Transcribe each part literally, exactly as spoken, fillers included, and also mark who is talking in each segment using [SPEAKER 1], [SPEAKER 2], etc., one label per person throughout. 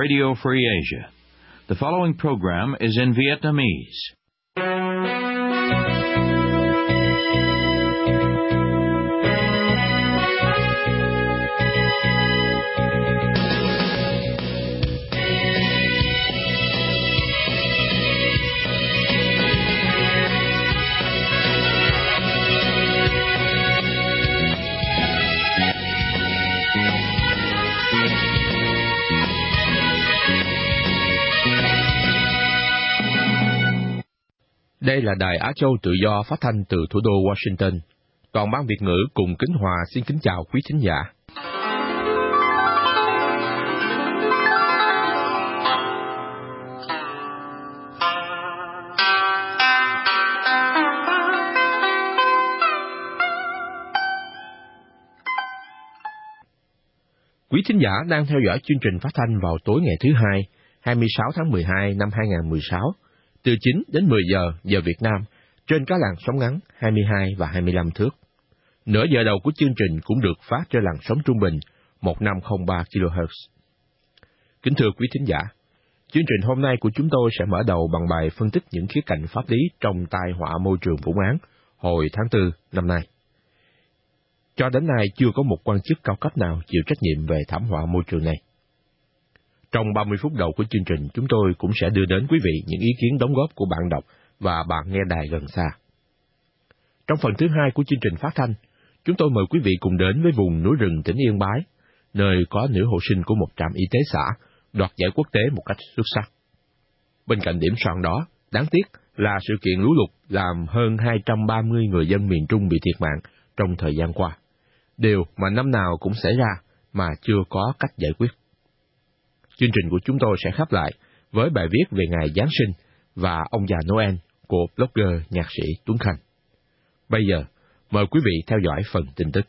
[SPEAKER 1] Radio Free Asia. The following program is in Vietnamese.
[SPEAKER 2] Đây là Đài Á Châu Tự Do phát thanh từ thủ đô Washington. Toàn ban Việt ngữ cùng Kính Hòa xin kính chào quý thính giả. Quý thính giả đang theo dõi chương trình phát thanh vào tối ngày thứ hai, hai mươi sáu tháng mười hai năm hai nghìn không trăm mười sáu. Từ chín đến mười giờ giờ Việt Nam, trên các làn sóng ngắn hai mươi hai và hai mươi lăm thước. Nửa giờ đầu của chương trình cũng được phát trên làn sóng trung bình một nghìn năm trăm lẻ ba ki lô héc. Kính thưa quý thính giả, chương trình hôm nay của chúng tôi sẽ mở đầu bằng bài phân tích những khía cạnh pháp lý trong tai họa môi trường Vũng Áng hồi tháng tư năm nay. Cho đến nay chưa có một quan chức cao cấp nào chịu trách nhiệm về thảm họa môi trường này. Trong ba mươi phút đầu của chương trình, chúng tôi cũng sẽ đưa đến quý vị những ý kiến đóng góp của bạn đọc và bạn nghe đài gần xa. Trong phần thứ hai của chương trình phát thanh, chúng tôi mời quý vị cùng đến với vùng núi rừng tỉnh Yên Bái, nơi có nữ hộ sinh của một trạm y tế xã đoạt giải quốc tế một cách xuất sắc. Bên cạnh điểm soạn đó, đáng tiếc là sự kiện lũ lụt làm hơn hai trăm ba mươi người dân miền Trung bị thiệt mạng trong thời gian qua, điều mà năm nào cũng xảy ra mà chưa có cách giải quyết. Chương trình của chúng tôi sẽ khép lại với bài viết về ngày Giáng sinh và ông già Noel của blogger nhạc sĩ Tuấn Khanh. Bây giờ, mời quý vị theo dõi phần tin tức.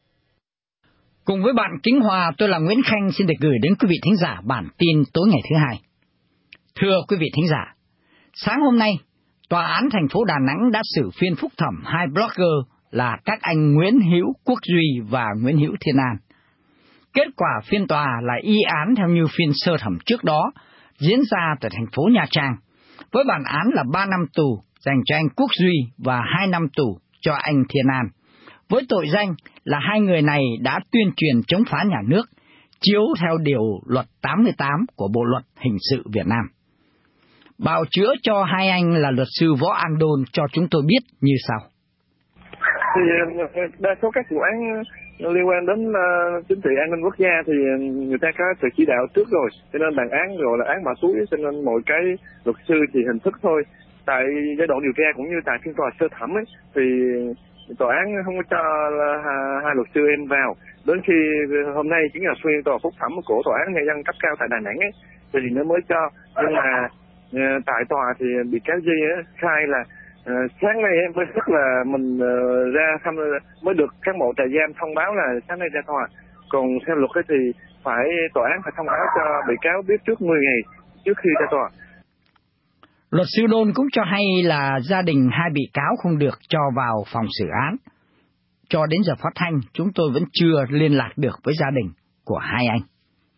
[SPEAKER 3] Cùng với bạn Kính Hòa, tôi là Nguyễn Khanh xin được gửi đến quý vị thính giả bản tin tối ngày thứ hai. Thưa quý vị thính giả, sáng hôm nay, Tòa án thành phố Đà Nẵng đã xử phiên phúc thẩm hai blogger là các anh Nguyễn Hữu Quốc Duy và Nguyễn Hữu Thiên An. Kết quả phiên tòa là y án theo như phiên sơ thẩm trước đó diễn ra tại thành phố Nha Trang, với bản án là ba năm tù dành cho anh Quốc Duy và hai năm tù cho anh Thiên An, với tội danh là hai người này đã tuyên truyền chống phá nhà nước, chiếu theo điều luật tám mươi tám của Bộ Luật Hình sự Việt Nam. Bào chữa cho hai anh là luật sư Võ An Đôn cho chúng tôi biết như sau.
[SPEAKER 4] Thì đa số các vụ án liên quan đến uh, chính trị an ninh quốc gia thì người ta có sự chỉ đạo trước rồi, cho nên bản án gọi là án mã túi, cho nên mỗi cái luật sư thì hình thức thôi. Tại giai đoạn điều tra cũng như tại phiên tòa sơ thẩm ấy, thì tòa án không có cho hai, hai luật sư em vào. Đến khi hôm nay chính là phiên tòa phúc thẩm của tòa án nhân dân cấp cao tại Đà Nẵng ấy, thì nó mới cho. Nhưng mà uh, tại tòa thì bị cáo Duy ấy, khai là À, sáng nay em mới rất là mình uh, ra thăm mới được cán bộ trại giam thông báo là sáng nay ra tòa. Còn theo luật ấy thì phải tòa án phải thông báo cho bị cáo biết trước mười ngày trước khi ra tòa.
[SPEAKER 3] Luật sư Đôn cũng cho hay là gia đình hai bị cáo không được cho vào phòng xử án. Cho đến giờ phát thanh, chúng tôi vẫn chưa liên lạc được với gia đình của hai anh.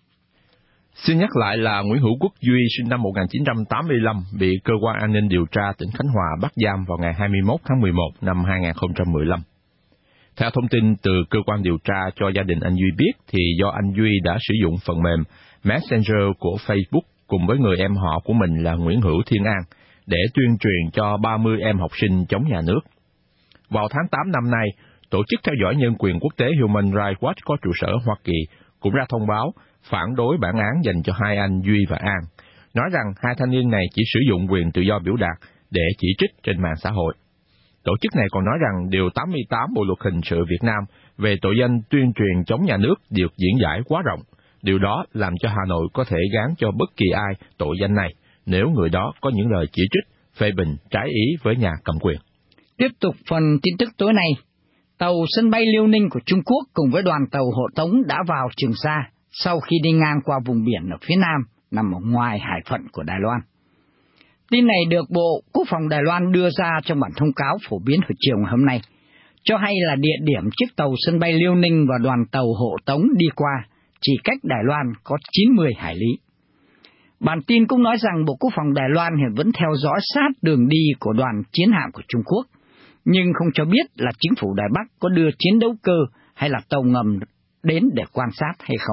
[SPEAKER 2] Xin nhắc lại là Nguyễn Hữu Quốc Duy sinh năm một nghìn chín trăm tám mươi lăm bị Cơ quan An ninh Điều tra tỉnh Khánh Hòa bắt giam vào ngày hai mươi mốt tháng mười một năm hai nghìn không trăm mười lăm. Theo thông tin từ cơ quan điều tra cho gia đình anh Duy biết, thì do anh Duy đã sử dụng phần mềm Messenger của Facebook cùng với người em họ của mình là Nguyễn Hữu Thiên An để tuyên truyền cho ba mươi em học sinh chống nhà nước. Vào tháng tám năm nay, Tổ chức theo dõi nhân quyền quốc tế Human Rights Watch có trụ sở Hoa Kỳ cũng ra thông báo phản đối bản án dành cho hai anh Duy và An, nói rằng hai thanh niên này chỉ sử dụng quyền tự do biểu đạt để chỉ trích trên mạng xã hội. Tổ chức này còn nói rằng Điều tám mươi tám Bộ Luật Hình sự Việt Nam về tội danh tuyên truyền chống nhà nước được diễn giải quá rộng. Điều đó làm cho Hà Nội có thể gán cho bất kỳ ai tội danh này nếu người đó có những lời chỉ trích, phê bình trái ý với nhà cầm quyền.
[SPEAKER 3] Tiếp tục phần tin tức tối nay, tàu sân bay Liêu Ninh của Trung Quốc cùng với đoàn tàu hộ tống đã vào Trường Sa sau khi đi ngang qua vùng biển ở phía nam nằm ở ngoài hải phận của Đài Loan. Tin này được Bộ Quốc phòng Đài Loan đưa ra trong bản thông cáo phổ biến hồi chiều ngày hôm nay, cho hay là địa điểm chiếc tàu sân bay Liêu Ninh và đoàn tàu hộ tống đi qua chỉ cách Đài Loan có chín mươi hải lý. Bản tin cũng nói rằng Bộ Quốc phòng Đài Loan hiện vẫn theo dõi sát đường đi của đoàn chiến hạm của Trung Quốc, nhưng không cho biết là chính phủ Đài Bắc có đưa chiến đấu cơ hay là tàu ngầm đến để quan sát hay không.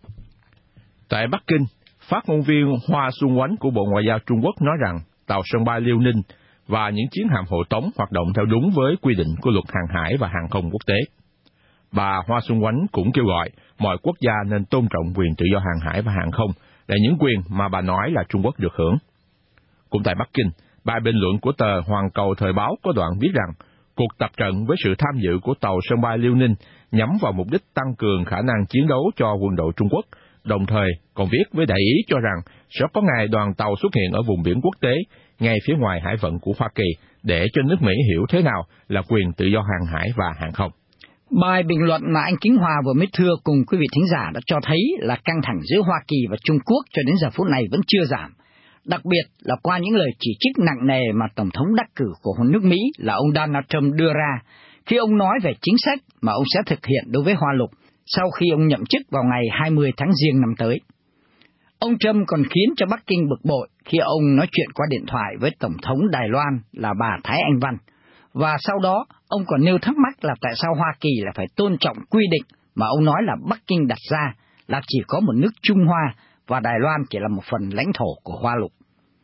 [SPEAKER 2] Tại Bắc Kinh, phát ngôn viên Hoa Xuân Oánh của Bộ Ngoại giao Trung Quốc nói rằng tàu sân bay Liêu Ninh và những chiến hạm hộ tống hoạt động theo đúng với quy định của luật hàng hải và hàng không quốc tế. Bà Hoa Xuân Oánh cũng kêu gọi mọi quốc gia nên tôn trọng quyền tự do hàng hải và hàng không là những quyền mà bà nói là Trung Quốc được hưởng. Cũng tại Bắc Kinh, bài bình luận của tờ Hoàn Cầu Thời báo có đoạn viết rằng cuộc tập trận với sự tham dự của tàu sân bay Liêu Ninh nhắm vào mục đích tăng cường khả năng chiến đấu cho quân đội Trung Quốc, đồng thời còn viết với đại ý cho rằng sẽ có ngày đoàn tàu xuất hiện ở vùng biển quốc tế ngay phía ngoài hải phận của Hoa Kỳ để cho nước Mỹ hiểu thế nào là quyền tự do hàng hải và hàng không.
[SPEAKER 3] Bài bình luận mà anh Kính Hòa vừa mới thưa cùng quý vị thính giả đã cho thấy là căng thẳng giữa Hoa Kỳ và Trung Quốc cho đến giờ phút này vẫn chưa giảm. Đặc biệt là qua những lời chỉ trích nặng nề mà Tổng thống đắc cử của nước Mỹ là ông Donald Trump đưa ra khi ông nói về chính sách mà ông sẽ thực hiện đối với Hoa Lục sau khi ông nhậm chức vào ngày hai mươi tháng Giêng năm tới. Ông Trump còn khiến cho Bắc Kinh bực bội khi ông nói chuyện qua điện thoại với Tổng thống Đài Loan là bà Thái Anh Văn. Và sau đó, ông còn nêu thắc mắc là tại sao Hoa Kỳ lại phải tôn trọng quy định mà ông nói là Bắc Kinh đặt ra là chỉ có một nước Trung Hoa và Đài Loan chỉ là một phần lãnh thổ của Hoa Lục.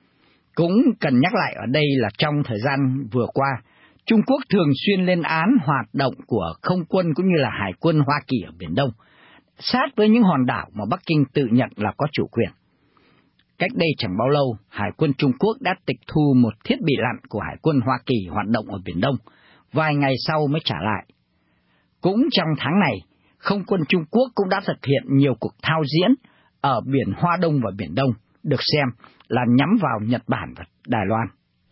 [SPEAKER 3] Cũng cần nhắc lại ở đây là trong thời gian vừa qua, Trung Quốc thường xuyên lên án hoạt động của không quân cũng như là hải quân Hoa Kỳ ở Biển Đông, sát với những hòn đảo mà Bắc Kinh tự nhận là có chủ quyền. Cách đây chẳng bao lâu, Hải quân Trung Quốc đã tịch thu một thiết bị lặn của Hải quân Hoa Kỳ hoạt động ở Biển Đông, vài ngày sau mới trả lại. Cũng trong tháng này, không quân Trung Quốc cũng đã thực hiện nhiều cuộc thao diễn ở biển Hoa Đông và Biển Đông, được xem là nhắm vào Nhật Bản và Đài Loan.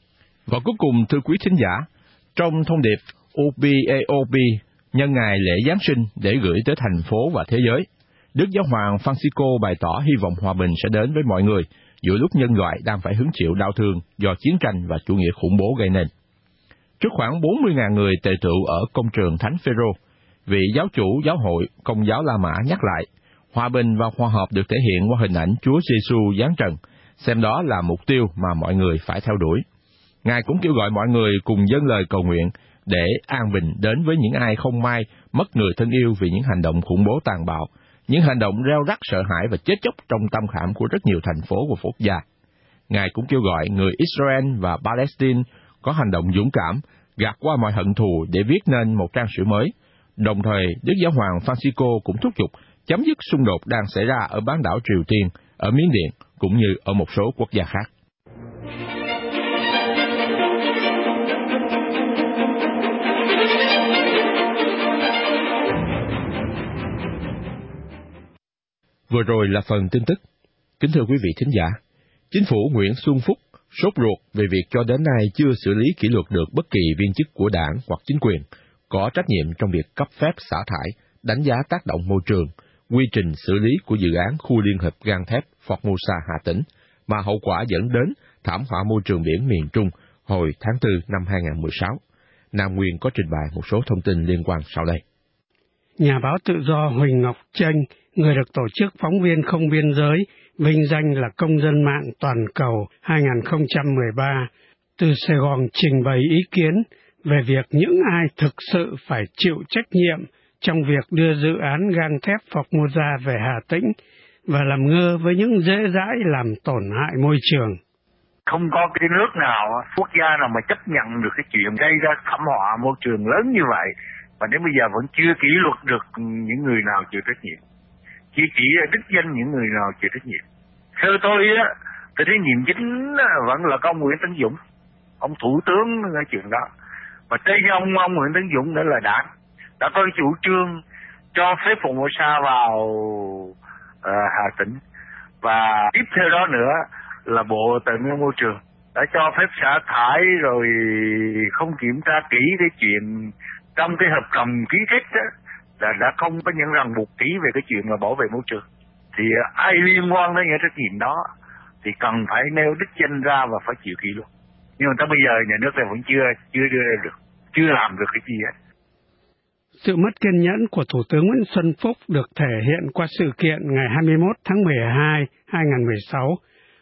[SPEAKER 2] Và cuối cùng, thưa quý thính giả, trong thông điệp O B A O P nhân ngày lễ Giáng sinh để gửi tới thành phố và thế giới, Đức Giáo hoàng Francisco bày tỏ hy vọng hòa bình sẽ đến với mọi người giữa lúc nhân loại đang phải hứng chịu đau thương do chiến tranh và chủ nghĩa khủng bố gây nên. Trước khoảng bốn mươi nghìn người tề tựu ở công trường Thánh Phêrô, vị giáo chủ giáo hội Công giáo La Mã nhắc lại, hòa bình và hòa hợp được thể hiện qua hình ảnh Chúa Giêsu giáng trần, xem đó là mục tiêu mà mọi người phải theo đuổi. Ngài cũng kêu gọi mọi người cùng dâng lời cầu nguyện để an bình đến với những ai không may mất người thân yêu vì những hành động khủng bố tàn bạo, những hành động reo rắc sợ hãi và chết chóc trong tâm khảm của rất nhiều thành phố và quốc gia. Ngài cũng kêu gọi người Israel và Palestine có hành động dũng cảm, gạt qua mọi hận thù để viết nên một trang sử mới. Đồng thời, Đức Giáo hoàng Francisco cũng thúc giục chấm dứt xung đột đang xảy ra ở bán đảo Triều Tiên, ở Miến Điện, cũng như ở một số quốc gia khác. Vừa rồi là phần tin tức. Kính thưa quý vị thính giả, Chính phủ Nguyễn Xuân Phúc sốt ruột về việc cho đến nay chưa xử lý kỷ luật được bất kỳ viên chức của đảng hoặc chính quyền có trách nhiệm trong việc cấp phép xả thải, đánh giá tác động môi trường, quy trình xử lý của dự án khu liên hợp gang thép Formosa Hà Tĩnh, mà hậu quả dẫn đến thảm họa môi trường biển miền Trung hồi tháng tư năm hai không một sáu. Nam Nguyên có trình bày một số thông tin liên quan sau đây.
[SPEAKER 5] Nhà báo tự do Huỳnh Ngọc Chênh, người được tổ chức Phóng viên Không Biên Giới vinh danh là công dân mạng toàn cầu hai không một ba, từ Sài Gòn trình bày ý kiến về việc những ai thực sự phải chịu trách nhiệm trong việc đưa dự án gang thép Formosa về Hà Tĩnh và làm ngơ với những dễ dãi làm tổn hại môi trường.
[SPEAKER 6] Không có cái nước nào, quốc gia nào mà chấp nhận được cái chuyện gây ra thảm họa môi trường lớn như vậy, và đến bây giờ vẫn chưa kỷ luật được những người nào chịu trách nhiệm. Chỉ chỉ đích danh những người nào chịu trách nhiệm. Theo tôi á, thì trách nhiệm chính vẫn là ông Nguyễn Tấn Dũng, ông thủ tướng cái chuyện đó. Và trên ông ông Nguyễn Tấn Dũng nữa là đảng đã có chủ trương cho phép Formosa vào uh, Hà Tĩnh, và tiếp theo đó nữa là Bộ Tài nguyên Môi trường đã cho phép xả thải rồi không kiểm tra kỹ cái chuyện trong cái hợp đồng ký kết đó, là đã không có những ràng buộc kỹ về cái chuyện mà bảo vệ môi trường. Thì ai liên quan đến những trách nhiệm đó thì cần phải nêu đích danh ra và phải chịu kỷ luật. Nhưng mà tới bây giờ nhà nước này vẫn chưa chưa đưa ra được, chưa làm được cái gì hết.
[SPEAKER 5] Sự mất kiên nhẫn của Thủ tướng Nguyễn Xuân Phúc được thể hiện qua sự kiện ngày hai mươi mốt tháng mười hai năm hai không một sáu,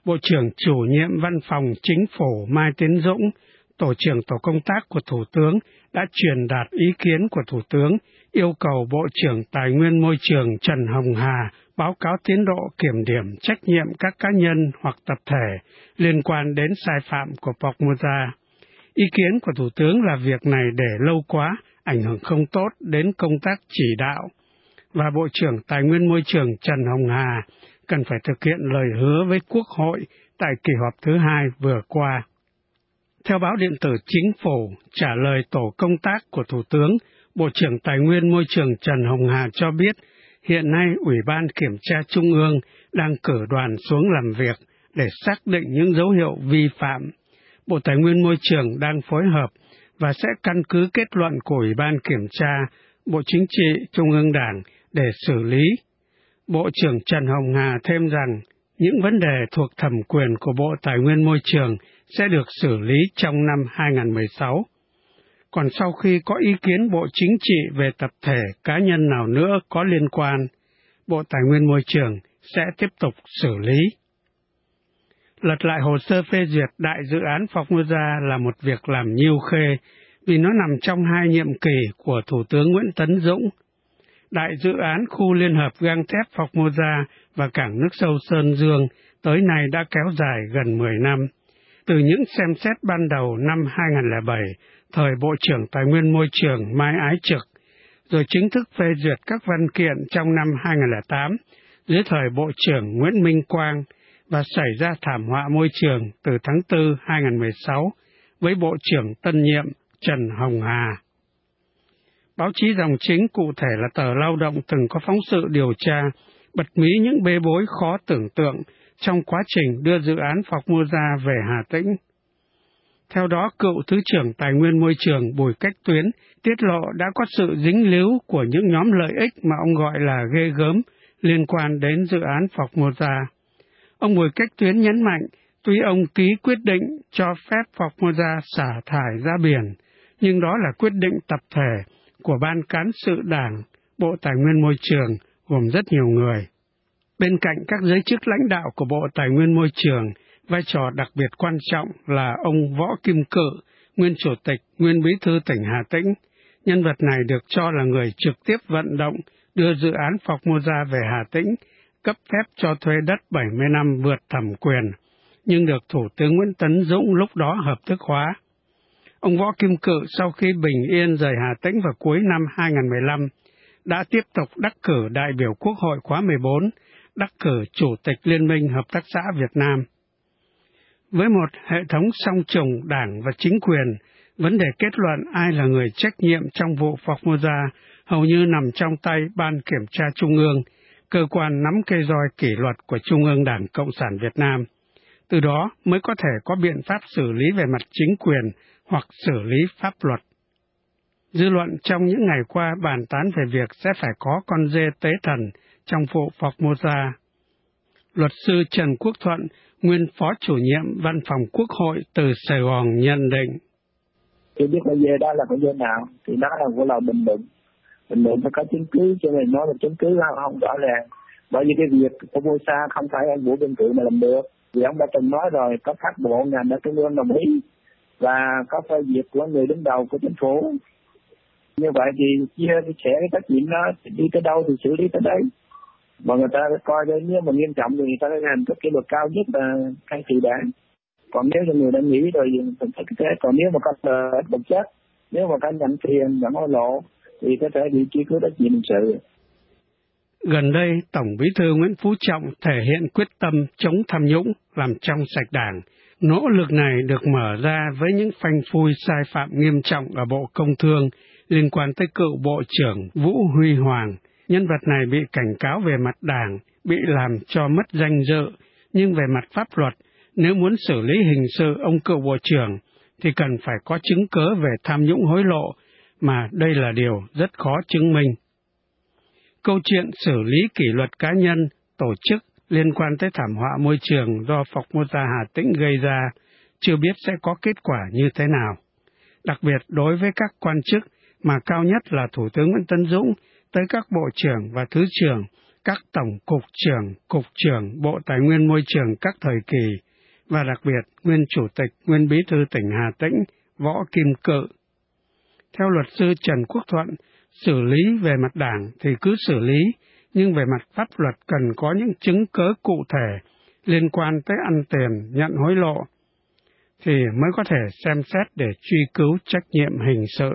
[SPEAKER 5] Bộ trưởng chủ nhiệm Văn phòng Chính phủ Mai Tiến Dũng, Tổ trưởng Tổ công tác của Thủ tướng đã truyền đạt ý kiến của Thủ tướng, yêu cầu Bộ trưởng Tài nguyên Môi trường Trần Hồng Hà báo cáo tiến độ kiểm điểm trách nhiệm các cá nhân hoặc tập thể liên quan đến sai phạm của Formosa. Ý kiến của Thủ tướng là việc này để lâu quá, ảnh hưởng không tốt đến công tác chỉ đạo, và Bộ trưởng Tài nguyên Môi trường Trần Hồng Hà cần phải thực hiện lời hứa với Quốc hội tại kỳ họp thứ hai vừa qua. Theo báo điện tử Chính phủ, trả lời tổ công tác của Thủ tướng, Bộ trưởng Tài nguyên Môi trường Trần Hồng Hà cho biết, hiện nay Ủy ban Kiểm tra Trung ương đang cử đoàn xuống làm việc để xác định những dấu hiệu vi phạm. Bộ Tài nguyên Môi trường đang phối hợp và sẽ căn cứ kết luận của Ủy ban Kiểm tra Bộ Chính trị Trung ương Đảng để xử lý. Bộ trưởng Trần Hồng Hà thêm rằng, những vấn đề thuộc thẩm quyền của Bộ Tài nguyên Môi trường sẽ được xử lý trong năm hai không một sáu. Còn sau khi có ý kiến Bộ Chính trị về tập thể cá nhân nào nữa có liên quan, Bộ Tài nguyên Môi trường sẽ tiếp tục xử lý. Lật lại hồ sơ phê duyệt đại dự án Formosa là một việc làm nhiêu khê vì nó nằm trong hai nhiệm kỳ của Thủ tướng Nguyễn Tấn Dũng. Đại dự án khu liên hợp gang thép Formosa và cảng nước sâu Sơn Dương tới nay đã kéo dài gần mười năm. Từ những xem xét ban đầu năm hai không không bảy, thời Bộ trưởng Tài nguyên Môi trường Mai Ái Trực, rồi chính thức phê duyệt các văn kiện trong năm hai không không tám, dưới thời Bộ trưởng Nguyễn Minh Quang, và xảy ra thảm họa môi trường từ tháng tư hai không một sáu với Bộ trưởng tân nhiệm Trần Hồng Hà. Báo chí dòng chính, cụ thể là tờ Lao động, từng có phóng sự điều tra, bật mí những bê bối khó tưởng tượng trong quá trình đưa dự án Formosa về Hà Tĩnh. Theo đó, cựu Thứ trưởng Tài nguyên Môi trường Bùi Cách Tuyến tiết lộ đã có sự dính líu của những nhóm lợi ích mà ông gọi là ghê gớm liên quan đến dự án Formosa. Ông Bùi Cách Tuyến nhấn mạnh, tuy ông ký quyết định cho phép Formosa xả thải ra biển, nhưng đó là quyết định tập thể của Ban Cán sự Đảng, Bộ Tài nguyên Môi trường, gồm rất nhiều người. Bên cạnh các giới chức lãnh đạo của Bộ Tài nguyên Môi trường, vai trò đặc biệt quan trọng là ông Võ Kim Cự, nguyên Chủ tịch, nguyên Bí thư tỉnh Hà Tĩnh. Nhân vật này được cho là người trực tiếp vận động đưa dự án Formosa về Hà Tĩnh, cấp phép cho thuê đất bảy mươi năm vượt thẩm quyền, nhưng được Thủ tướng Nguyễn Tấn Dũng lúc đó hợp thức hóa. Ông Võ Kim Cự sau khi bình yên rời Hà Tĩnh vào cuối năm hai không một lăm, đã tiếp tục đắc cử đại biểu Quốc hội khóa mười bốn, đắc cử Chủ tịch Liên minh Hợp tác xã Việt Nam. Với một hệ thống song trùng đảng và chính quyền, vấn đề kết luận ai là người trách nhiệm trong vụ Formosa hầu như nằm trong tay Ban Kiểm tra Trung ương, cơ quan nắm cây roi kỷ luật của Trung ương Đảng Cộng sản Việt Nam. Từ đó mới có thể có biện pháp xử lý về mặt chính quyền hoặc xử lý pháp luật. Dư luận trong những ngày qua bàn tán về việc sẽ phải có con dê tế thần trong vụ Formosa. Luật sư Trần Quốc Thuận, nguyên Phó Chủ nhiệm Văn phòng Quốc hội từ Sài Gòn nhận định.
[SPEAKER 7] Tôi biết con dê đó là con dê nào, thì đó là của lò bình luận. Bình luận phải có chứng cứ, cho nên nói là chứng cứ không rõ ràng. Bởi vì cái việc Formosa không phải ông Vũ Minh Cự mà làm được. Vì ông đã từng nói rồi, có các bộ ngành ở trung ương đồng ý, và có phê duyệt của người đứng đầu của chính phủ. Như vậy thì chia sẻ cái trách nhiệm đó, đi tới đâu thì xử lý tới đấy. Mà người ta coi đây, nếu mà nghiêm trọng thì người ta phải hành cái kỷ luật cao nhất là khai trừ đảng. Còn nếu như người đã nghĩ rồi thì phải cái thế. Còn nếu mà có lợi ích vật chất, nếu mà có nhận tiền, nhận hối lộ, thì có thể bị truy cứu trách nhiệm hình sự.
[SPEAKER 5] Gần đây, Tổng Bí thư Nguyễn Phú Trọng thể hiện quyết tâm chống tham nhũng, làm trong sạch đảng. Nỗ lực này được mở ra với những phanh phui sai phạm nghiêm trọng ở Bộ Công Thương liên quan tới cựu Bộ trưởng Vũ Huy Hoàng. Nhân vật này bị cảnh cáo về mặt đảng, bị làm cho mất danh dự, nhưng về mặt pháp luật, nếu muốn xử lý hình sự ông cựu Bộ trưởng, thì cần phải có chứng cớ về tham nhũng hối lộ, mà đây là điều rất khó chứng minh. Câu chuyện xử lý kỷ luật cá nhân, tổ chức liên quan tới thảm họa môi trường do Formosa Hà Tĩnh gây ra, chưa biết sẽ có kết quả như thế nào. Đặc biệt đối với các quan chức, mà cao nhất là Thủ tướng Nguyễn Tấn Dũng, tới các bộ trưởng và thứ trưởng, các tổng cục trưởng, cục trưởng Bộ Tài nguyên Môi trường các thời kỳ, và đặc biệt nguyên Chủ tịch, nguyên Bí thư tỉnh Hà Tĩnh Võ Kim Cự. Theo luật sư Trần Quốc Thuận, xử lý về mặt đảng thì cứ xử lý, nhưng về mặt pháp luật cần có những chứng cớ cụ thể liên quan tới ăn tiền, nhận hối lộ, thì mới có thể xem xét để truy cứu trách nhiệm hình sự.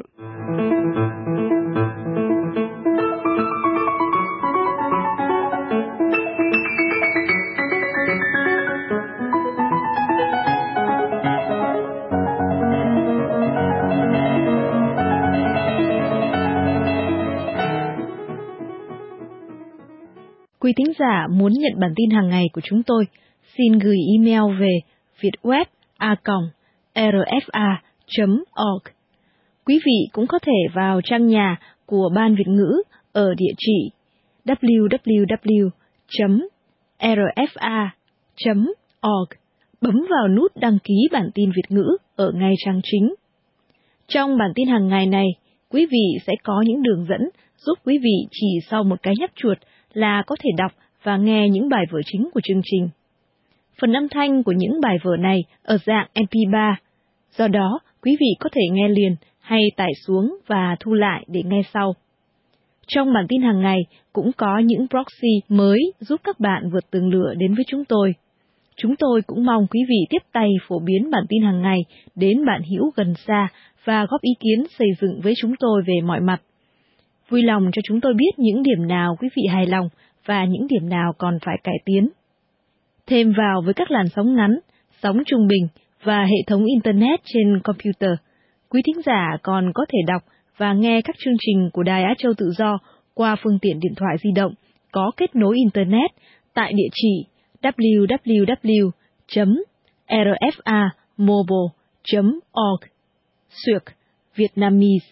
[SPEAKER 8] Quý thính giả muốn nhận bản tin hàng ngày của chúng tôi, xin gửi email về vietweb a còng r f a chấm org. Quý vị cũng có thể vào trang nhà của Ban Việt ngữ ở địa chỉ w w w chấm r f a chấm org, bấm vào nút đăng ký bản tin Việt ngữ ở ngay trang chính. Trong bản tin hàng ngày này, quý vị sẽ có những đường dẫn giúp quý vị chỉ sau một cái nhấp chuột là có thể đọc và nghe những bài vở chính của chương trình. Phần âm thanh của những bài vở này ở dạng em pê ba, do đó quý vị có thể nghe liền hay tải xuống và thu lại để nghe sau. Trong bản tin hàng ngày cũng có những proxy mới giúp các bạn vượt tường lửa đến với chúng tôi. Chúng tôi cũng mong quý vị tiếp tay phổ biến bản tin hàng ngày đến bạn hữu gần xa và góp ý kiến xây dựng với chúng tôi về mọi mặt. Vui lòng cho chúng tôi biết những điểm nào quý vị hài lòng và những điểm nào còn phải cải tiến. Thêm vào với các làn sóng ngắn, sóng trung bình và hệ thống Internet trên computer, quý thính giả còn có thể đọc và nghe các chương trình của Đài Á Châu Tự Do qua phương tiện điện thoại di động có kết nối Internet tại địa chỉ w w w chấm r f a mobile chấm org xuyệt Vietnamese.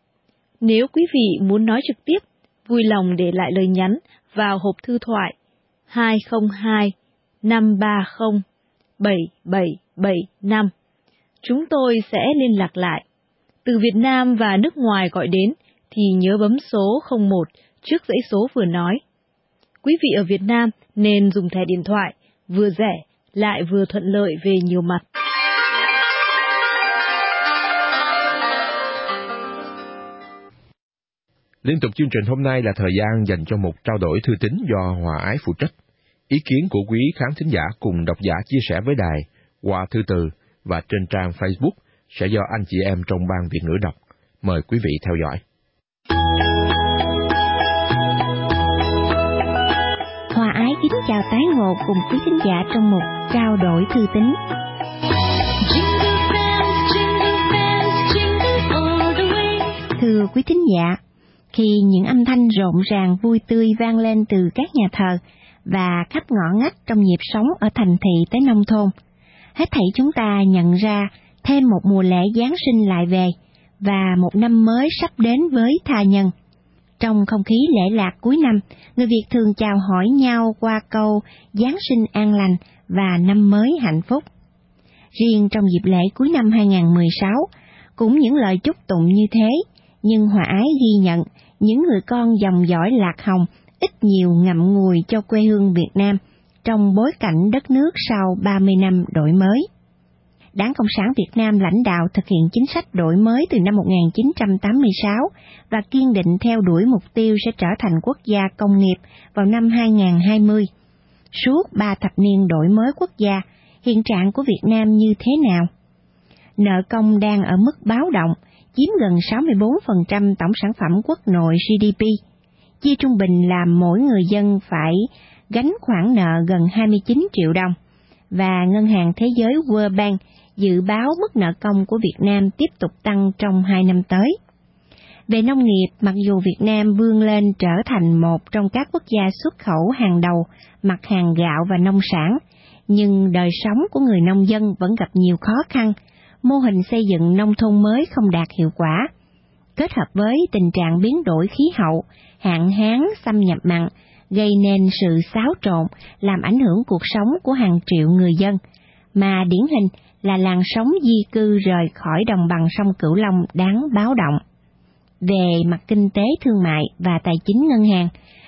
[SPEAKER 8] Nếu quý vị muốn nói trực tiếp, vui lòng để lại lời nhắn vào hộp thư thoại hai không hai năm ba không bảy bảy bảy năm. Chúng tôi sẽ liên lạc lại. Từ Việt Nam và nước ngoài gọi đến thì nhớ bấm số không một trước dãy số vừa nói. Quý vị ở Việt Nam nên dùng thẻ điện thoại, vừa rẻ lại vừa thuận lợi về nhiều mặt.
[SPEAKER 2] Liên tục chương trình hôm nay là thời gian dành cho một trao đổi thư tín do Hòa Ái phụ trách. Ý kiến của quý khán thính giả cùng độc giả chia sẻ với đài qua thư từ và trên trang Facebook sẽ do anh chị em trong Ban Việt ngữ đọc. Mời quý vị theo dõi.
[SPEAKER 9] Hòa Ái kính chào tái ngộ cùng quý thính giả trong một trao đổi thư tín. Thưa quý thính giả, khi những âm thanh rộn ràng vui tươi vang lên từ các nhà thờ và khắp ngõ ngách trong nhịp sống ở thành thị tới nông thôn, hết thảy chúng ta nhận ra thêm một mùa lễ Giáng sinh lại về và một năm mới sắp đến với tha nhân. Trong không khí lễ lạc cuối năm, người Việt thường chào hỏi nhau qua câu Giáng sinh an lành và năm mới hạnh phúc. Riêng trong dịp lễ cuối năm hai không một sáu, cũng những lời chúc tụng như thế, nhưng Hòa Ái ghi nhận những người con dòng dõi Lạc Hồng ít nhiều ngậm ngùi cho quê hương Việt Nam trong bối cảnh đất nước sau ba mươi năm đổi mới. Đảng Cộng sản Việt Nam lãnh đạo thực hiện chính sách đổi mới từ năm một nghìn chín trăm tám mươi sáu và kiên định theo đuổi mục tiêu sẽ trở thành quốc gia công nghiệp vào năm hai không hai không. Suốt ba thập niên đổi mới quốc gia, hiện trạng của Việt Nam như thế nào? Nợ công đang ở mức báo động, chiếm gần sáu mươi bốn phần trăm tổng sản phẩm quốc nội G D P. Chia trung bình là mỗi người dân phải gánh khoản nợ gần hai mươi chín triệu đồng, và Ngân hàng Thế giới World Bank dự báo mức nợ công của Việt Nam tiếp tục tăng trong hai năm tới. Về nông nghiệp, mặc dù Việt Nam vươn lên trở thành một trong các quốc gia xuất khẩu hàng đầu mặt hàng gạo và nông sản, nhưng đời sống của người nông dân vẫn gặp nhiều khó khăn, mô hình xây dựng nông thôn mới không đạt hiệu quả. Kết hợp với tình trạng biến đổi khí hậu, hạn hán, xâm nhập mặn, gây nên sự xáo trộn, làm ảnh hưởng cuộc sống của hàng triệu người dân, mà điển hình là làn sóng di cư rời khỏi đồng bằng sông Cửu Long đáng báo động. Về mặt kinh tế thương mại và tài chính ngân hàng,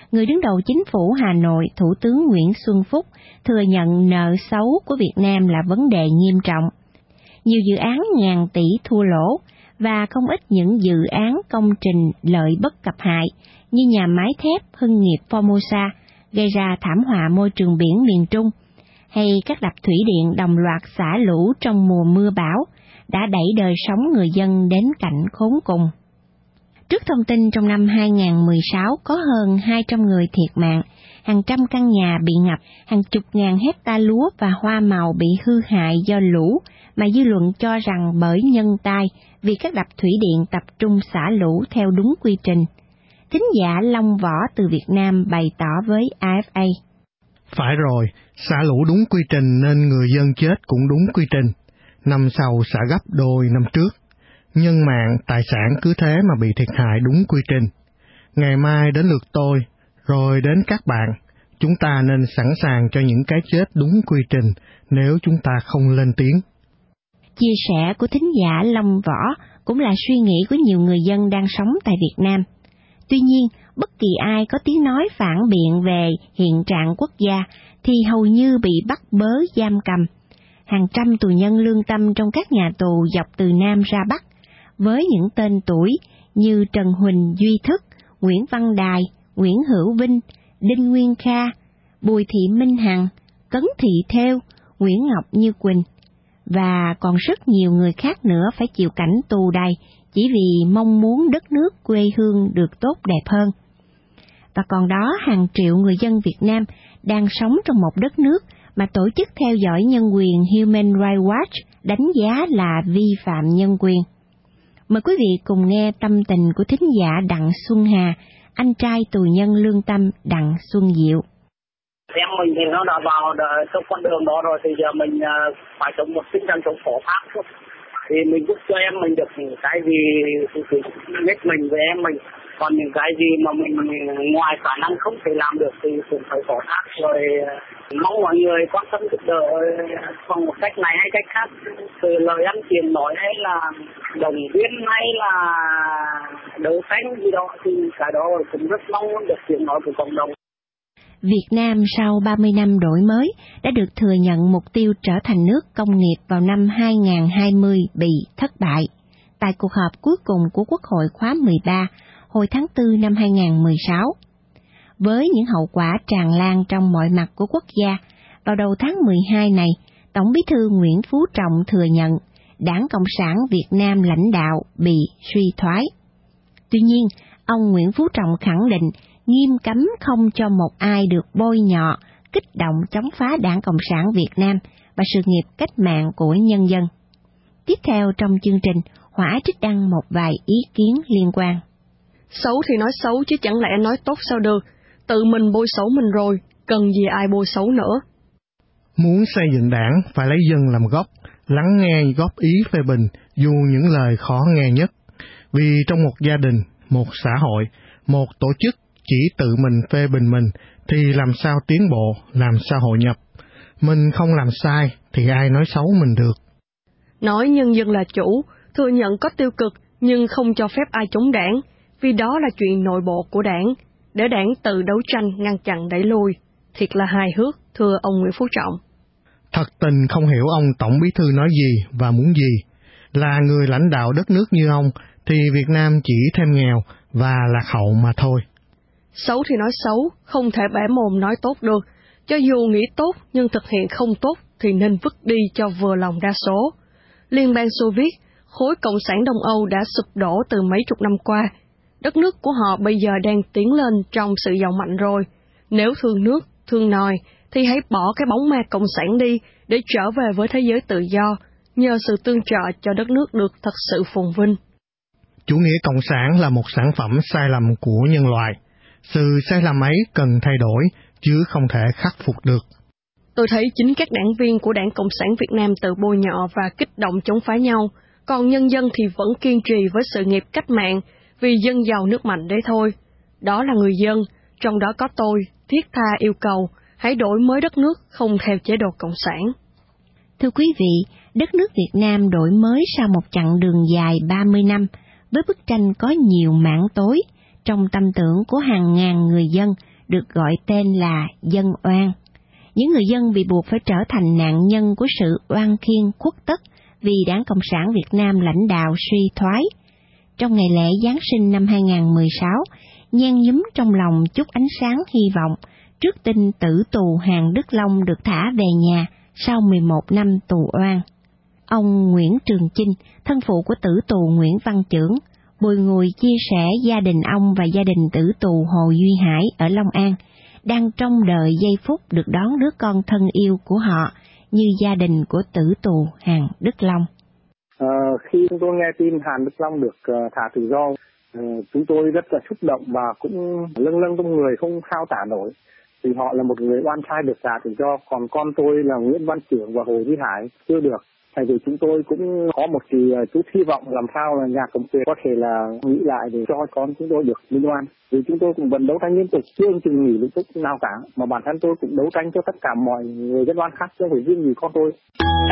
[SPEAKER 9] người đứng đầu chính phủ Hà Nội, Thủ tướng Nguyễn Xuân Phúc, thừa nhận nợ xấu của Việt Nam là vấn đề nghiêm trọng. Nhiều dự án ngàn tỷ thua lỗ và không ít những dự án công trình lợi bất cập hại như nhà máy thép Hưng nghiệp Formosa gây ra thảm họa môi trường biển miền Trung, hay các đập thủy điện đồng loạt xả lũ trong mùa mưa bão đã đẩy đời sống người dân đến cảnh khốn cùng. Trước thông tin trong năm hai không một sáu có hơn hai trăm người thiệt mạng, hàng trăm căn nhà bị ngập, hàng chục ngàn hecta lúa và hoa màu bị hư hại do lũ mà dư luận cho rằng bởi nhân tai vì các đập thủy điện tập trung xả lũ theo đúng quy trình. Thính giả Long Võ từ Việt Nam bày tỏ với a ép a.
[SPEAKER 10] Phải rồi, xả lũ đúng quy trình nên người dân chết cũng đúng quy trình. Năm sau xả gấp đôi năm trước. Nhân mạng, tài sản cứ thế mà bị thiệt hại đúng quy trình. Ngày mai đến lượt tôi, rồi đến các bạn. Chúng ta nên sẵn sàng cho những cái chết đúng quy trình nếu chúng ta không lên tiếng.
[SPEAKER 9] Chia sẻ của thính giả Long Võ cũng là suy nghĩ của nhiều người dân đang sống tại Việt Nam. Tuy nhiên, bất kỳ ai có tiếng nói phản biện về hiện trạng quốc gia thì hầu như bị bắt bớ giam cầm. Hàng trăm tù nhân lương tâm trong các nhà tù dọc từ Nam ra Bắc, với những tên tuổi như Trần Huỳnh Duy Thức, Nguyễn Văn Đài, Nguyễn Hữu Vinh, Đinh Nguyên Kha, Bùi Thị Minh Hằng, Cấn Thị Thêu, Nguyễn Ngọc Như Quỳnh, và còn rất nhiều người khác nữa phải chịu cảnh tù đầy chỉ vì mong muốn đất nước quê hương được tốt đẹp hơn. Và còn đó hàng triệu người dân Việt Nam đang sống trong một đất nước mà tổ chức theo dõi nhân quyền Human Rights Watch đánh giá là vi phạm nhân quyền. Mời quý vị cùng nghe tâm tình của thính giả Đặng Xuân Hà, anh trai tù nhân lương tâm Đặng Xuân Diệu.
[SPEAKER 11] Em mình thì nó đã vào trong con đường đó rồi thì giờ mình phải chống một tinh thần chống phổ pháp thôi. Thì mình giúp cho em mình được những cái gì thì hết mình với em mình. Còn những cái gì mà mình ngoài khả năng không thể làm được thì cũng phải phổ thác. Rồi mong mọi người quan tâm giúp đỡ bằng một cách này hay cách khác. Từ lời ăn tiền nói hay là đồng viên hay là đấu tranh gì đó thì cái đó cũng rất mong được tiếng nói của cộng đồng.
[SPEAKER 9] Việt Nam sau ba mươi năm đổi mới đã được thừa nhận mục tiêu trở thành nước công nghiệp vào năm hai không hai không bị thất bại. Tại cuộc họp cuối cùng của Quốc hội khóa mười ba, hồi tháng tư năm hai không một sáu. Với những hậu quả tràn lan trong mọi mặt của quốc gia, vào đầu tháng mười hai này, Tổng Bí thư Nguyễn Phú Trọng thừa nhận Đảng Cộng sản Việt Nam lãnh đạo bị suy thoái. Tuy nhiên, ông Nguyễn Phú Trọng khẳng định nghiêm cấm không cho một ai được bôi nhọ, kích động chống phá Đảng Cộng sản Việt Nam và sự nghiệp cách mạng của nhân dân. Tiếp theo trong chương trình, Hỏa trích đăng một vài ý kiến liên quan.
[SPEAKER 12] Xấu thì nói xấu chứ chẳng lẽ nói tốt sao được, tự mình bôi xấu mình rồi, cần gì ai bôi xấu nữa.
[SPEAKER 10] Muốn xây dựng đảng phải lấy dân làm gốc, lắng nghe góp ý phê bình dù những lời khó nghe nhất. Vì trong một gia đình, một xã hội, một tổ chức chỉ tự mình phê bình mình thì làm sao tiến bộ, làm sao hội nhập. Mình không làm sai thì ai nói xấu mình được.
[SPEAKER 12] Nói nhân dân là chủ, thừa nhận có tiêu cực nhưng không cho phép ai chống đảng, vì đó là chuyện nội bộ của đảng, để đảng tự đấu tranh ngăn chặn đẩy lùi. Thiệt là hài hước, thưa ông Nguyễn Phú Trọng.
[SPEAKER 10] Thật tình không hiểu ông Tổng Bí thư nói gì và muốn gì. Là người lãnh đạo đất nước như ông thì Việt Nam chỉ thêm nghèo và lạc hậu mà thôi.
[SPEAKER 12] Xấu thì nói xấu, không thể bẻ mồm nói tốt được. Cho dù nghĩ tốt nhưng thực hiện không tốt thì nên vứt đi cho vừa lòng đa số. Liên bang Xô Viết, khối Cộng sản Đông Âu đã sụp đổ từ mấy chục năm qua. Đất nước của họ bây giờ đang tiến lên trong sự giàu mạnh rồi. Nếu thương nước, thương nòi, thì hãy bỏ cái bóng ma Cộng sản đi để trở về với thế giới tự do, nhờ sự tương trợ cho đất nước được thật sự phồn vinh.
[SPEAKER 10] Chủ nghĩa Cộng sản là một sản phẩm sai lầm của nhân loại. Sự sai lầm ấy cần thay đổi, chứ không thể khắc phục được.
[SPEAKER 12] Tôi thấy chính các đảng viên của Đảng Cộng sản Việt Nam tự bôi nhọ và kích động chống phá nhau, còn nhân dân thì vẫn kiên trì với sự nghiệp cách mạng, vì dân giàu nước mạnh đấy thôi. Đó là người dân, trong đó có tôi, thiết tha yêu cầu, hãy đổi mới đất nước không theo chế độ Cộng sản.
[SPEAKER 9] Thưa quý vị, đất nước Việt Nam đổi mới sau một chặng đường dài ba mươi năm, với bức tranh có nhiều mảng tối, trong tâm tưởng của hàng ngàn người dân được gọi tên là dân oan. Những người dân bị buộc phải trở thành nạn nhân của sự oan khiên khuất tất vì Đảng Cộng sản Việt Nam lãnh đạo suy thoái. Trong ngày lễ Giáng sinh năm hai không một sáu, nhen nhúm trong lòng chút ánh sáng hy vọng trước tin tử tù Hàn Đức Long được thả về nhà sau mười một năm tù oan. Ông Nguyễn Trường Chinh, thân phụ của tử tù Nguyễn Văn Chưởng, bùi ngùi chia sẻ gia đình ông và gia đình tử tù Hồ Duy Hải ở Long An đang trông đợi giây phút được đón đứa con thân yêu của họ như gia đình của tử tù Hàn Đức Long.
[SPEAKER 7] À, khi chúng tôi nghe tin Hàn Đức Long được uh, thả tự do, uh, chúng tôi rất là xúc động và cũng lâng lâng trong người không khao tả nổi. Thì họ là một người oan trai được thả tự do, còn con tôi là Nguyễn Văn Chưởng và Hồ Duy Hải chưa được. Tại vì chúng tôi cũng có một kỳ chút hy vọng làm sao là nhà cầm quyền có thể là nghĩ lại để cho con chúng tôi được minh oan. Vì chúng tôi cũng vẫn đấu tranh liên tục, chưa từng nghỉ lúc nào cả, mà bản thân tôi cũng đấu tranh cho tất cả mọi người dân oan khác, chứ không phải riêng gì con tôi.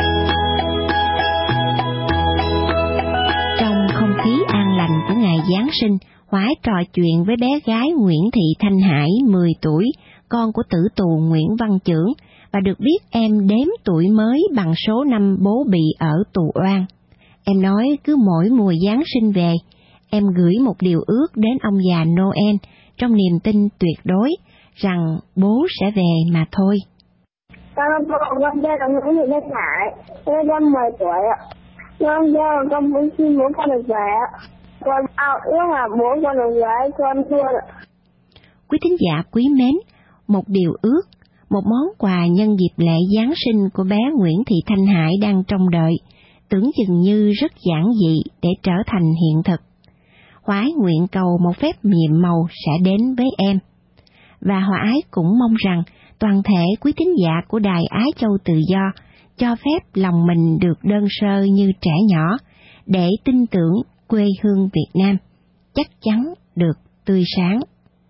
[SPEAKER 9] Trong không khí an lành của ngày Giáng sinh, Hoái trò chuyện với bé gái Nguyễn Thị Thanh Hải, mười tuổi, con của tử tù Nguyễn Văn Chưởng, và được biết em đếm tuổi mới bằng số năm bố bị ở tù oan. Em nói cứ mỗi mùa Giáng sinh về, em gửi một điều ước đến ông già Noel trong niềm tin tuyệt đối rằng bố sẽ về mà thôi.
[SPEAKER 13] Con con chơi con Nguyễn Thị Thanh Hải, con mười tuổi ạ. Con chơi con muốn xin bố con được về ạ. Con ao ước là bố con được về, con thua ạ.
[SPEAKER 9] Quý thính giả quý mến, một điều ước, một món quà nhân dịp lễ Giáng sinh của bé Nguyễn Thị Thanh Hải đang trông đợi, tưởng chừng như rất giản dị để trở thành hiện thực. Hoái nguyện cầu một phép nhiệm màu sẽ đến với em. Và Hòa Ái cũng mong rằng toàn thể quý thính giả của Đài Á Châu Tự Do cho phép lòng mình được đơn sơ như trẻ nhỏ, để tin tưởng quê hương Việt Nam chắc chắn được tươi sáng.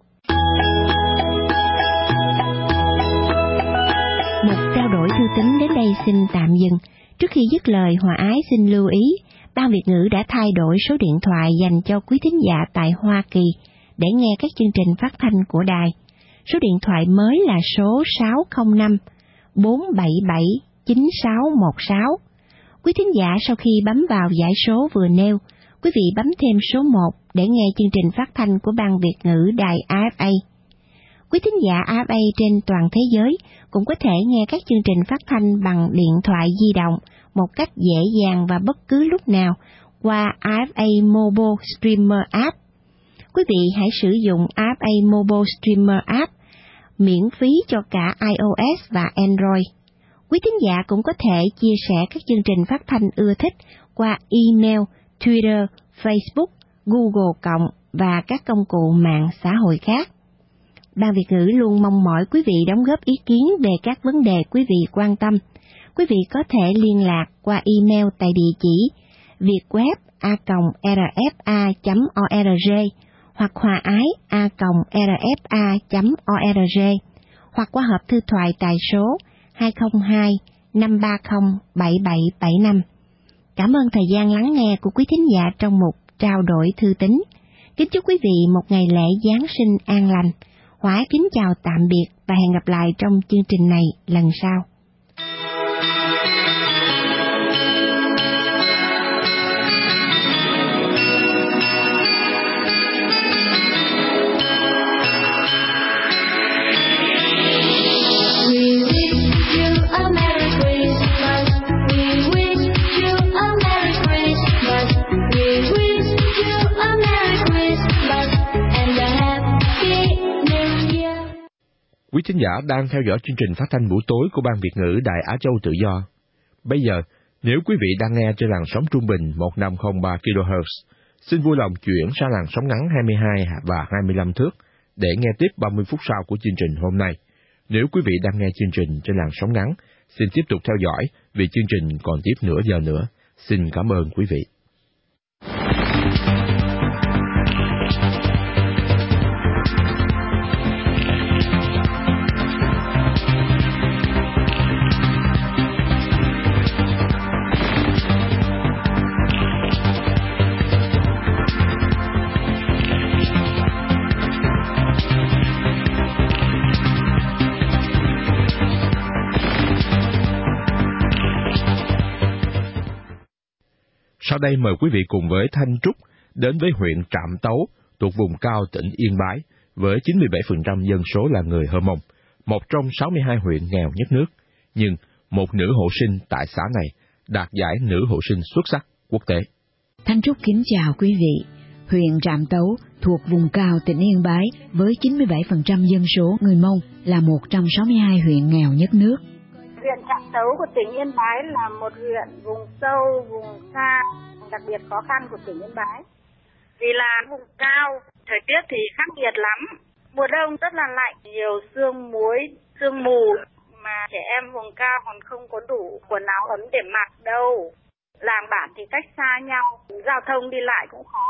[SPEAKER 9] Một trao đổi thư tín đến đây xin tạm dừng. Trước khi dứt lời, Hòa Ái xin lưu ý, Ban Việt ngữ đã thay đổi số điện thoại dành cho quý thính giả tại Hoa Kỳ để nghe các chương trình phát thanh của đài. Số điện thoại mới là số sáu không năm bốn bảy bảy chín sáu một sáu. Quý thính giả sau khi bấm vào dãy số vừa nêu, quý vị bấm thêm số một để nghe chương trình phát thanh của Ban Việt ngữ đài a ép a. Quý thính giả a ép a trên toàn thế giới cũng có thể nghe các chương trình phát thanh bằng điện thoại di động một cách dễ dàng và bất cứ lúc nào qua a ép a Mobile Streamer App. Quý vị hãy sử dụng a ép a Mobile Streamer App miễn phí cho cả iOS và Android. Quý thính giả cũng có thể chia sẻ các chương trình phát thanh ưa thích qua email, Twitter, Facebook, Google Cộng và các công cụ mạng xã hội khác. Ban Việt ngữ luôn mong mỏi quý vị đóng góp ý kiến về các vấn đề quý vị quan tâm. Quý vị có thể liên lạc qua email tại địa chỉ vietweb a còng rờ ép a chấm org hoặc hòa ái a còng rờ ép a chấm org hoặc qua hộp thư thoại tại số hai không hai năm ba không bảy bảy bảy năm. Cảm ơn thời gian lắng nghe của quý thính giả trong mục trao đổi thư tín. Kính chúc quý vị một ngày lễ Giáng sinh an lành. Hóa kính chào tạm biệt và hẹn gặp lại trong chương trình này lần sau.
[SPEAKER 2] Quý thính giả đang theo dõi chương trình phát thanh buổi tối của Ban Việt ngữ Đài Á Châu Tự Do. Bây giờ, nếu quý vị đang nghe trên làn sóng trung bình một nghìn năm trăm lẻ ba ki lô héc, xin vui lòng chuyển sang làn sóng ngắn hai mươi hai và hai mươi lăm thước để nghe tiếp ba mươi phút sau của chương trình hôm nay. Nếu quý vị đang nghe chương trình trên làn sóng ngắn, xin tiếp tục theo dõi vì chương trình còn tiếp nửa giờ nữa. Xin cảm ơn quý vị. Sau đây mời quý vị cùng với Thanh Trúc đến với huyện Trạm Tấu, thuộc vùng cao tỉnh Yên Bái, với chín mươi bảy phần trăm dân số là người Hơ Mông, một trong sáu mươi hai huyện nghèo nhất nước. Nhưng một nữ hộ sinh tại xã này đạt giải nữ hộ sinh xuất sắc quốc tế.
[SPEAKER 14] Thanh Trúc kính chào quý vị. Huyện Trạm Tấu thuộc vùng cao tỉnh Yên Bái với chín mươi bảy phần trăm dân số người Mông là một trong sáu mươi hai huyện nghèo nhất nước.
[SPEAKER 15] Huyện Trạm Tấu của tỉnh Yên Bái là một huyện vùng sâu, vùng xa, đặc biệt khó khăn của tỉnh Yên Bái. Vì là vùng cao, thời tiết thì khắc nghiệt lắm. Mùa đông rất là lạnh, nhiều sương muối, sương mù, mà trẻ em vùng cao còn không có đủ quần áo ấm để mặc đâu. Làng bản thì cách xa nhau, giao thông đi lại cũng khó.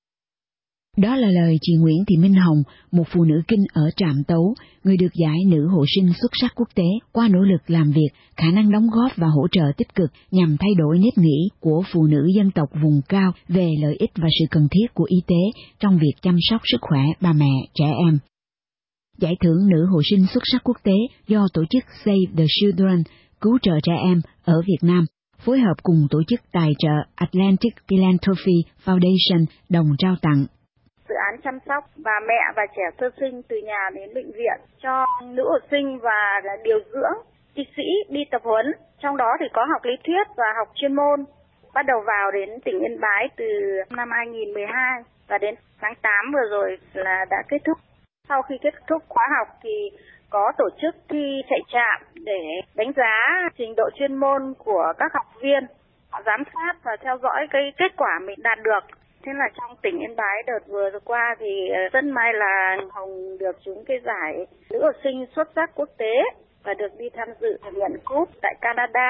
[SPEAKER 14] Đó là lời chị Nguyễn Thị Minh Hồng, một phụ nữ Kinh ở Trạm Tấu, người được giải nữ hộ sinh xuất sắc quốc tế qua nỗ lực làm việc, khả năng đóng góp và hỗ trợ tích cực nhằm thay đổi nếp nghĩ của phụ nữ dân tộc vùng cao về lợi ích và sự cần thiết của y tế trong việc chăm sóc sức khỏe bà mẹ, trẻ em. Giải thưởng nữ hộ sinh xuất sắc quốc tế do tổ chức Save the Children, cứu trợ trẻ em ở Việt Nam, phối hợp cùng tổ chức tài trợ Atlantic Philanthropy Foundation đồng trao tặng.
[SPEAKER 15] Dự án chăm sóc bà mẹ và trẻ sơ sinh từ nhà đến bệnh viện cho nữ hộ sinh và điều dưỡng, y sĩ đi tập huấn, trong đó thì có học lý thuyết và học chuyên môn. Bắt đầu vào đến tỉnh Yên Bái từ năm hai nghìn không trăm mười hai và đến tháng tám vừa rồi là đã kết thúc. Sau khi kết thúc khóa học thì có tổ chức thi chạy trạm để đánh giá trình độ chuyên môn của các học viên, họ giám sát và theo dõi cái kết quả mình đạt được. Thế là trong tỉnh Yên Bái đợt vừa rồi qua thì rất may là Hồng được trúng cái giải nữ hộ sinh xuất sắc quốc tế và được đi tham dự nhận cúp tại Canada.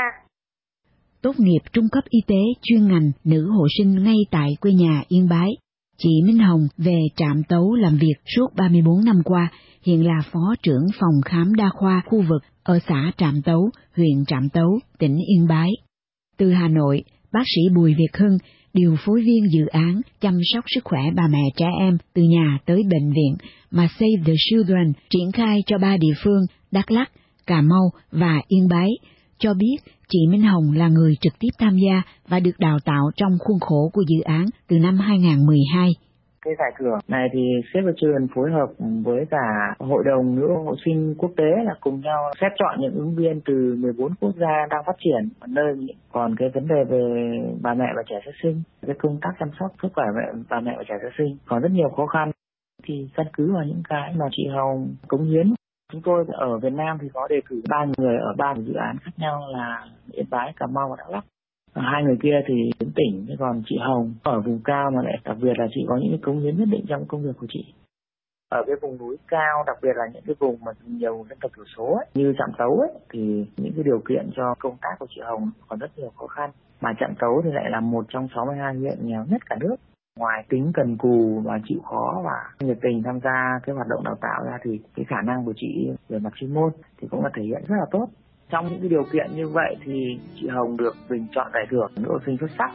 [SPEAKER 14] Tốt nghiệp trung cấp y tế chuyên ngành nữ hộ sinh ngay tại quê nhà Yên Bái, chị Minh Hồng về Trạm Tấu làm việc suốt ba mươi bốn năm qua, hiện là phó trưởng phòng khám đa khoa khu vực ở xã Trạm Tấu, huyện Trạm Tấu, tỉnh Yên Bái. Từ Hà Nội, bác sĩ Bùi Việt Hưng, điều phối viên dự án chăm sóc sức khỏe bà mẹ trẻ em từ nhà tới bệnh viện mà Save the Children triển khai cho ba địa phương Đắk Lắk, Cà Mau và Yên Bái, cho biết chị Minh Hồng là người trực tiếp tham gia và được đào tạo trong khuôn khổ của dự án từ năm hai nghìn không trăm mười hai.
[SPEAKER 7] Cái giải thưởng này thì Save the Children phối hợp với cả Hội đồng nữ hộ sinh quốc tế là cùng nhau xét chọn những ứng viên từ mười bốn quốc gia đang phát triển ở nơi. Còn cái vấn đề về bà mẹ và trẻ sơ sinh, cái công tác chăm sóc sức khỏe bà mẹ và trẻ sơ sinh còn rất nhiều khó khăn, thì căn cứ vào những cái mà chị Hồng cống hiến. Chúng tôi ở Việt Nam thì có đề cử ba người ở ba dự án khác nhau là Yên Bái, Cà Mau và Đắk Lắk. Hai người kia thì đến tỉnh, còn chị Hồng ở vùng cao mà lại đặc biệt là chị có những cái cống hiến nhất định trong công việc của chị. Ở cái vùng núi cao, đặc biệt là những cái vùng mà nhiều dân tộc thiểu số ấy, như Trạm Tấu ấy, thì những cái điều kiện cho công tác của chị Hồng còn rất nhiều khó khăn. Mà Trạm Tấu thì lại là một trong sáu mươi hai huyện nghèo nhất cả nước. Ngoài tính cần cù và chịu khó và nhiệt tình tham gia cái hoạt động đào tạo ra thì cái khả năng của chị về mặt chuyên môn thì cũng là thể hiện rất là tốt. Trong những cái điều kiện như vậy thì chị Hồng được bình chọn giải thưởng nữ hộ sinh xuất sắc.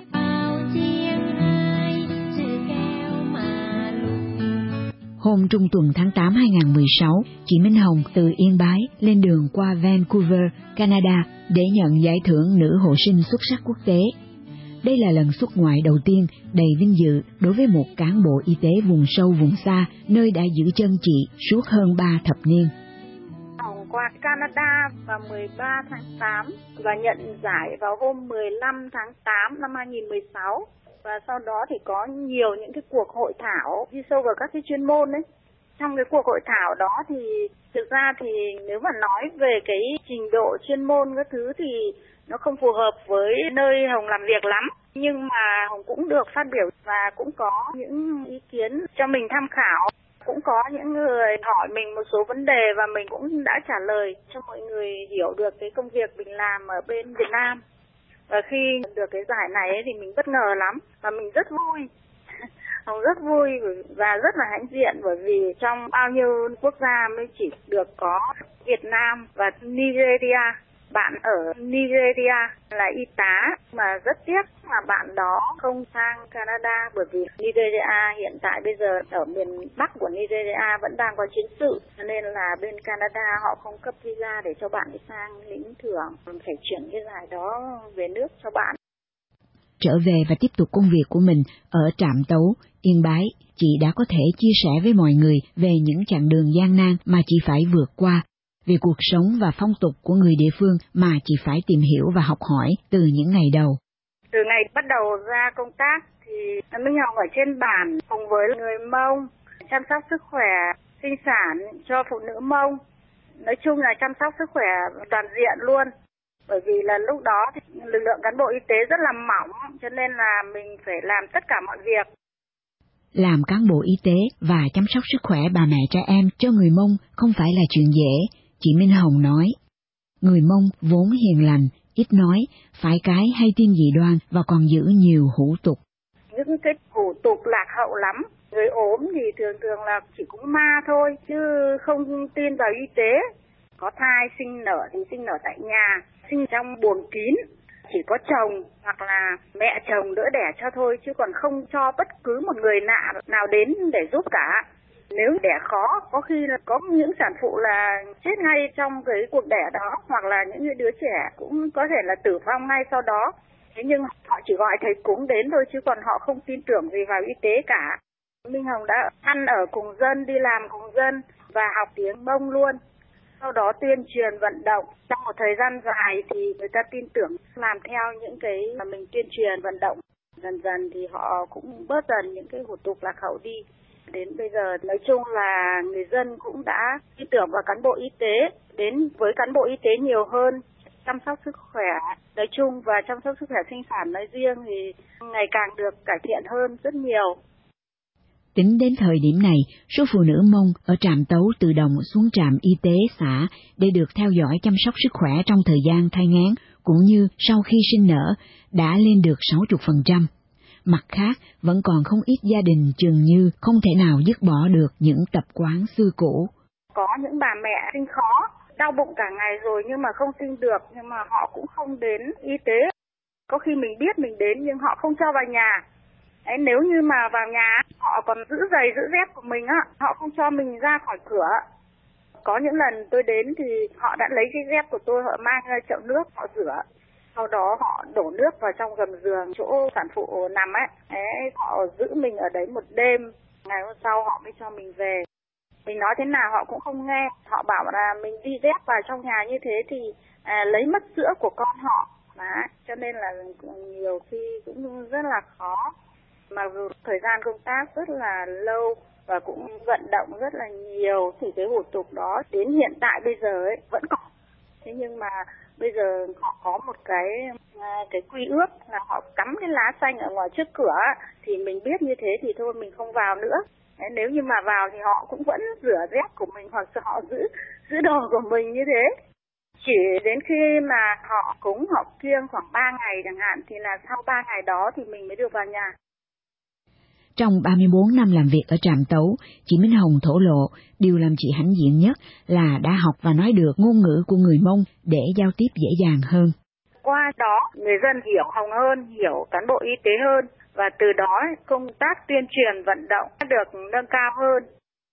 [SPEAKER 14] Hôm trung tuần tháng tám hai nghìn không trăm mười sáu, chị Minh Hồng từ Yên Bái lên đường qua Vancouver, Canada để nhận giải thưởng nữ hộ sinh xuất sắc quốc tế. Đây là lần xuất ngoại đầu tiên đầy vinh dự đối với một cán bộ y tế vùng sâu vùng xa, nơi đã giữ chân chị suốt hơn ba thập niên.
[SPEAKER 15] Hồng qua Canada vào mười ba tháng tám và nhận giải vào hôm mười lăm tháng tám năm hai nghìn không trăm mười sáu. Và sau đó thì có nhiều những cái cuộc hội thảo đi sâu vào các cái chuyên môn ấy. Trong cái cuộc hội thảo đó thì thực ra thì nếu mà nói về cái trình độ chuyên môn các thứ thì nó không phù hợp với nơi Hồng làm việc lắm. Nhưng mà Hồng cũng được phát biểu và cũng có những ý kiến cho mình tham khảo. Cũng có những người hỏi mình một số vấn đề và mình cũng đã trả lời cho mọi người hiểu được cái công việc mình làm ở bên Việt Nam. Và khi được cái giải này ấy, thì mình bất ngờ lắm và mình rất vui. Hồng rất vui và rất là hãnh diện bởi vì trong bao nhiêu quốc gia mới chỉ được có Việt Nam và Nigeria. Bạn ở Nigeria là y tá mà rất tiếc là bạn đó không sang Canada bởi vì Nigeria hiện tại bây giờ ở miền Bắc của Nigeria vẫn đang có chiến sự, cho nên là bên Canada họ không cấp visa để cho bạn đi sang lĩnh thưởng, phải chuyển cái giải đó về nước cho bạn.
[SPEAKER 14] trở về và tiếp tục công việc của mình ở Trạm Tấu, Yên Bái, chị đã có thể chia sẻ với mọi người về những chặng đường gian nan mà chị phải vượt qua, về cuộc sống và phong tục của người địa phương mà chị phải tìm hiểu và học hỏi từ những ngày đầu.
[SPEAKER 15] Từ ngày bắt đầu ra công tác thì Minh Hồng ở trên bản cùng với người Mông chăm sóc sức khỏe sinh sản cho phụ nữ Mông. Nói chung là chăm sóc sức khỏe toàn diện luôn. Bởi vì là lúc đó thì lực lượng cán bộ y tế rất là mỏng, cho nên là mình phải làm tất cả mọi việc.
[SPEAKER 14] Làm cán bộ y tế và chăm sóc sức khỏe bà mẹ trẻ em cho người Mông không phải là chuyện dễ, chị Minh Hồng nói. Người Mông vốn hiền lành, ít nói, phải cái hay tin dị đoan và còn giữ nhiều hủ tục.
[SPEAKER 15] Những cái hủ tục lạc hậu lắm. Người ốm thì thường thường là chỉ cúng ma thôi, chứ không tin vào y tế. Có thai sinh nở thì sinh nở tại nhà, sinh trong buồng kín, chỉ có chồng hoặc là mẹ chồng đỡ đẻ cho thôi, chứ còn không cho bất cứ một người lạ nào đến để giúp cả. Nếu đẻ khó, có khi là có những sản phụ là chết ngay trong cái cuộc đẻ đó, hoặc là những đứa trẻ cũng có thể là tử vong ngay sau đó. Thế nhưng họ chỉ gọi thầy cúng đến thôi, chứ còn họ không tin tưởng gì vào y tế cả. Minh Hồng đã ăn ở cùng dân, đi làm cùng dân và học tiếng Mông luôn. Sau đó tuyên truyền vận động. Trong một thời gian dài thì người ta tin tưởng làm theo những cái mà mình tuyên truyền vận động. Dần dần thì họ cũng bớt dần những cái hủ tục lạc hậu đi. Đến bây giờ nói chung là người dân cũng đã tin tưởng vào cán bộ y tế, đến với cán bộ y tế nhiều hơn, chăm sóc sức khỏe nói chung và chăm sóc sức khỏe sinh sản nói riêng thì ngày càng được cải thiện hơn rất nhiều.
[SPEAKER 14] Tính đến thời điểm này, số phụ nữ Mông ở Trạm Tấu tự động xuống trạm y tế xã để được theo dõi chăm sóc sức khỏe trong thời gian thai nghén, cũng như sau khi sinh nở, đã lên được sáu mươi phần trăm. Mặt khác, vẫn còn không ít gia đình chừng như không thể nào dứt bỏ được những tập quán xưa cũ.
[SPEAKER 15] Có những bà mẹ sinh khó, đau bụng cả ngày rồi nhưng mà không sinh được, nhưng mà họ cũng không đến y tế. Có khi mình biết mình đến nhưng họ không cho vào nhà. Đấy, nếu như mà vào nhà, họ còn giữ giày, giữ dép của mình á, họ không cho mình ra khỏi cửa. Có những lần tôi đến thì họ đã lấy cái dép của tôi, họ mang ra chậu nước, họ rửa. Sau đó họ đổ nước vào trong gầm giường chỗ sản phụ nằm ấy. Đấy, họ giữ mình ở đấy một đêm, ngày hôm sau họ mới cho mình về. Mình nói thế nào họ cũng không nghe. Họ bảo là mình đi dép vào trong nhà như thế thì à, lấy mất sữa của con họ. Đấy, cho nên là nhiều khi cũng rất là khó. Mặc dù thời gian công tác rất là lâu và cũng vận động rất là nhiều thì cái hủ tục đó đến hiện tại bây giờ ấy vẫn còn. Thế nhưng mà bây giờ họ có một cái cái quy ước là họ cắm cái lá xanh ở ngoài trước cửa thì mình biết như thế thì thôi mình không vào nữa. Đấy, nếu như mà vào thì họ cũng vẫn rửa dép của mình hoặc họ giữ giữ đồ của mình như thế. Chỉ đến khi mà họ cúng họ kiêng khoảng ba ngày chẳng hạn thì là sau ba ngày đó thì mình mới được vào nhà.
[SPEAKER 14] Trong ba mươi bốn năm làm việc ở Trạm Tấu, chị Minh Hồng thổ lộ điều làm chị hãnh diện nhất là đã học và nói được ngôn ngữ của người Mông để giao tiếp dễ dàng hơn.
[SPEAKER 15] Qua đó, người dân hiểu Hồng hơn, hiểu cán bộ y tế hơn và từ đó công tác tuyên truyền vận động được nâng cao hơn.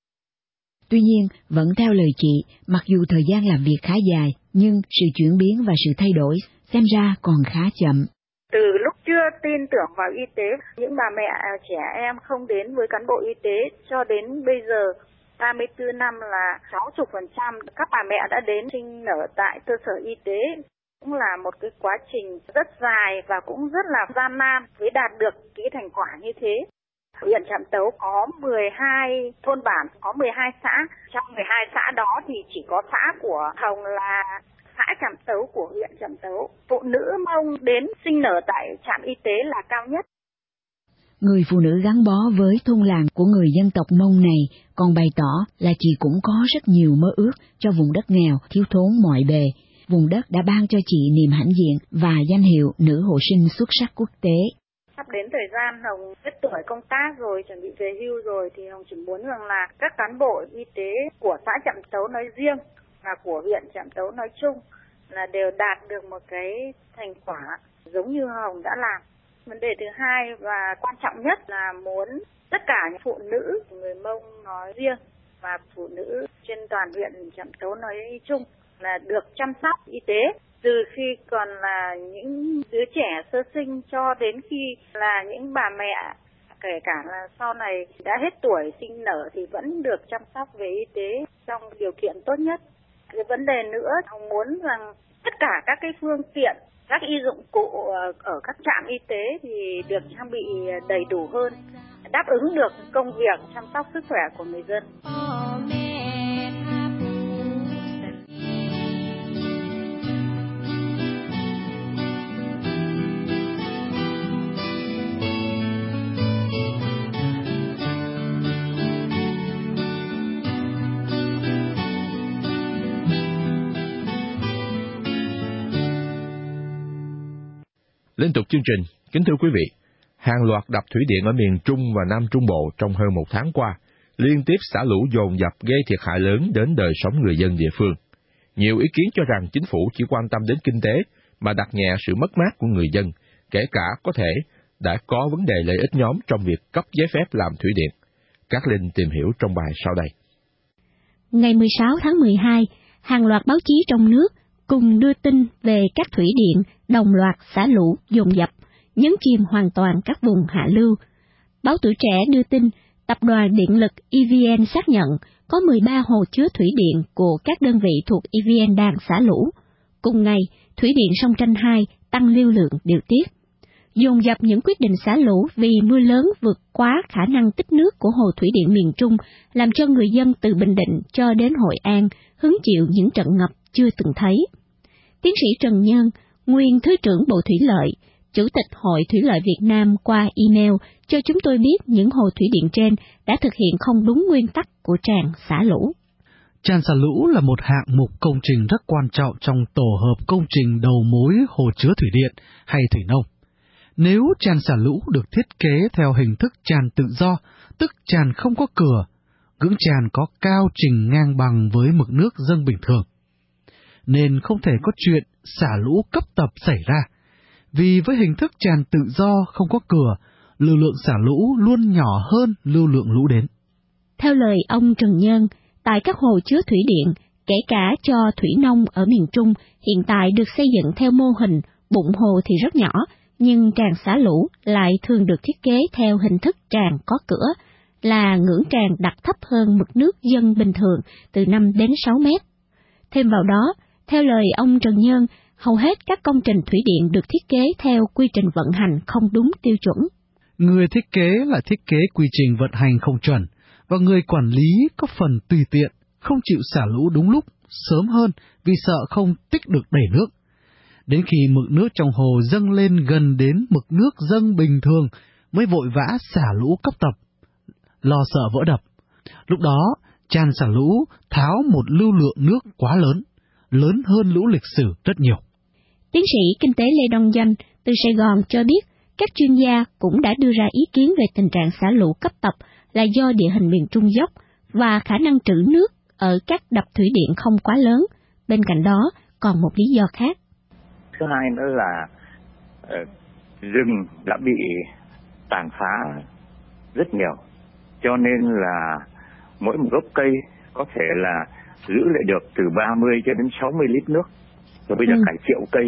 [SPEAKER 14] Tuy nhiên, vẫn theo lời chị, mặc dù thời gian làm việc khá dài, nhưng sự chuyển biến và sự thay đổi xem ra còn khá chậm.
[SPEAKER 15] Từ lúc chưa tin tưởng vào y tế, những bà mẹ trẻ em không đến với cán bộ y tế cho đến bây giờ ba mươi tư năm là sáu mươi phần trăm các bà mẹ đã đến sinh nở tại cơ sở y tế. Cũng là một cái quá trình rất dài và cũng rất là gian nan mới đạt được cái thành quả như thế. Huyện Trạm Tấu có mười hai thôn bản, có mười hai xã. Trong mười hai xã đó thì chỉ có xã của Hồng là xã Trạm Tấu của huyện Trạm Tấu. Phụ nữ Mông đến sinh nở tại trạm y tế là cao nhất.
[SPEAKER 14] Người phụ nữ gắn bó với thôn làng của người dân tộc Mông này còn bày tỏ là chị cũng có rất nhiều mơ ước cho vùng đất nghèo, thiếu thốn mọi bề. Vùng đất đã ban cho chị niềm hãnh diện và danh hiệu nữ hộ sinh xuất sắc quốc tế.
[SPEAKER 15] Sắp đến thời gian Hồng hết tuổi công tác rồi, chuẩn bị về hưu rồi thì Hồng chỉ muốn rằng là các cán bộ y tế của xã Trạm Tấu nói riêng và của huyện Trạm Tấu nói chung là đều đạt được một cái thành quả giống như Hồng đã làm. Vấn đề thứ hai và quan trọng nhất là muốn tất cả những phụ nữ người Mông nói riêng và phụ nữ trên toàn huyện Trạm Tấu nói chung là được chăm sóc y tế từ khi còn là những đứa trẻ sơ sinh cho đến khi là những bà mẹ, kể cả là sau này đã hết tuổi sinh nở thì vẫn được chăm sóc về y tế trong điều kiện tốt nhất. Cái vấn đề nữa, ông muốn rằng tất cả các cái phương tiện, các y dụng cụ ở các trạm y tế thì được trang bị đầy đủ hơn, đáp ứng được công việc chăm sóc sức khỏe của người dân.
[SPEAKER 2] Liên tục chương trình, kính thưa quý vị, hàng loạt đập thủy điện ở miền Trung và Nam Trung Bộ trong hơn một tháng qua liên tiếp xả lũ dồn dập gây thiệt hại lớn đến đời sống người dân địa phương. Nhiều ý kiến cho rằng chính phủ chỉ quan tâm đến kinh tế mà đặt nhẹ sự mất mát của người dân, kể cả có thể đã có vấn đề lợi ích nhóm trong việc cấp giấy phép làm thủy điện. Các Linh tìm hiểu trong bài sau đây.
[SPEAKER 9] Ngày mười sáu tháng mười hai, hàng loạt báo chí trong nước cùng đưa tin về các thủy điện đồng loạt xả lũ dồn dập, nhấn chìm hoàn toàn các vùng hạ lưu. Báo Tuổi Trẻ đưa tin, Tập đoàn Điện lực e vê en xác nhận có mười ba hồ chứa thủy điện của các đơn vị thuộc e vê en đang xả lũ. Cùng ngày, Thủy điện Sông Tranh hai tăng lưu lượng điều tiết. Dồn dập những quyết định xả lũ vì mưa lớn vượt quá khả năng tích nước của hồ thủy điện miền Trung, làm cho người dân từ Bình Định cho đến Hội An hứng chịu những trận ngập chưa từng thấy. Tiến sĩ Trần Nhân, nguyên Thứ trưởng Bộ Thủy lợi, Chủ tịch Hội Thủy lợi Việt Nam qua email cho chúng tôi biết những hồ thủy điện trên đã thực hiện không đúng nguyên tắc của tràn xả lũ.
[SPEAKER 16] Tràn xả lũ là một hạng mục công trình rất quan trọng trong tổ hợp công trình đầu mối hồ chứa thủy điện hay thủy nông. Nếu tràn xả lũ được thiết kế theo hình thức tràn tự do, tức tràn không có cửa, ngưỡng tràn có cao trình ngang bằng với mực nước dâng bình thường, nên không thể có chuyện xả lũ cấp tập xảy ra. Vì với hình thức tràn tự do không có cửa, lưu lượng xả lũ luôn nhỏ hơn lưu lượng lũ đến.
[SPEAKER 9] Theo lời ông Trần Nhân, tại các hồ chứa thủy điện, kể cả cho thủy nông ở miền Trung, hiện tại được xây dựng theo mô hình bụng hồ thì rất nhỏ, nhưng tràn xả lũ lại thường được thiết kế theo hình thức tràn có cửa, là ngưỡng tràn đặt thấp hơn mực nước dâng bình thường từ năm đến sáu mét. Thêm vào đó, theo lời ông Trần Nhân, hầu hết các công trình thủy điện được thiết kế theo quy trình vận hành không đúng tiêu chuẩn.
[SPEAKER 16] Người thiết kế lại thiết kế quy trình vận hành không chuẩn, và người quản lý có phần tùy tiện, không chịu xả lũ đúng lúc, sớm hơn vì sợ không tích được đầy nước. Đến khi mực nước trong hồ dâng lên gần đến mực nước dâng bình thường mới vội vã xả lũ cấp tập, lo sợ vỡ đập. Lúc đó, tràn xả lũ tháo một lưu lượng nước quá lớn, lớn hơn lũ lịch sử rất nhiều.
[SPEAKER 9] Tiến sĩ Kinh tế Lê Đông Doanh từ Sài Gòn cho biết, các chuyên gia cũng đã đưa ra ý kiến về tình trạng xả lũ cấp tập là do địa hình miền Trung dốc và khả năng trữ nước ở các đập thủy điện không quá lớn. Bên cạnh đó, còn một lý do khác.
[SPEAKER 6] Thứ hai nữa là uh, rừng đã bị tàn phá rất nhiều, cho nên là mỗi một gốc cây có thể là giữ lại được từ ba mươi cho đến sáu mươi lít nước. Và bây giờ ừ. cả triệu cây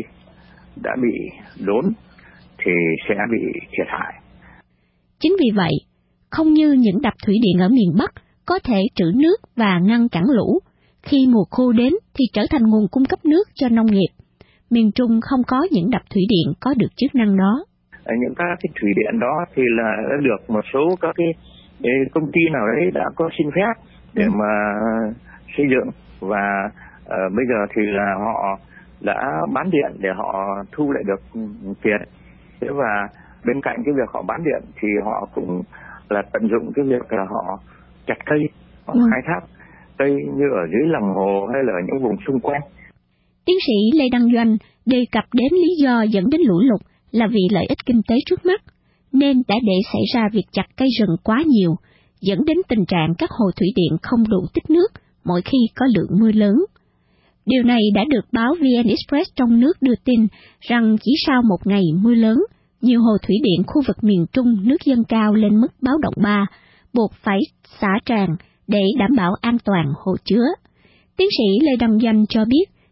[SPEAKER 6] đã bị đốn thì sẽ bị thiệt hại.
[SPEAKER 9] Chính vì vậy, không như những đập thủy điện ở miền Bắc có thể trữ nước và ngăn cản lũ, khi mùa khô đến thì trở thành nguồn cung cấp nước cho nông nghiệp. Miền Trung không có những đập thủy điện có được chức năng đó.
[SPEAKER 6] Ở những các cái thủy điện đó thì là đã được một số các cái, cái công ty nào đấy đã có xin phép để ừ. mà xây dựng, và uh, bây giờ thì là họ đã bán điện để họ thu lại được tiền. Thế và bên cạnh cái việc họ bán điện thì họ cũng là tận dụng cái việc là họ chặt cây, họ ừ. khai thác cây như ở dưới lòng hồ hay là ở những vùng xung quanh.
[SPEAKER 9] Tiến sĩ Lê Đăng Doanh đề cập đến lý do dẫn đến lũ lụt là vì lợi ích kinh tế trước mắt, nên đã để xảy ra việc chặt cây rừng quá nhiều, dẫn đến tình trạng các hồ thủy điện không đủ tích nước mỗi khi có lượng mưa lớn. Điều này đã được báo vê en Express trong nước đưa tin rằng chỉ sau một ngày mưa lớn, nhiều hồ thủy điện khu vực miền Trung nước dâng cao lên mức báo động ba, buộc phải xả tràn để đảm bảo an toàn hồ chứa. Tiến sĩ Lê Đăng Doanh cho biết,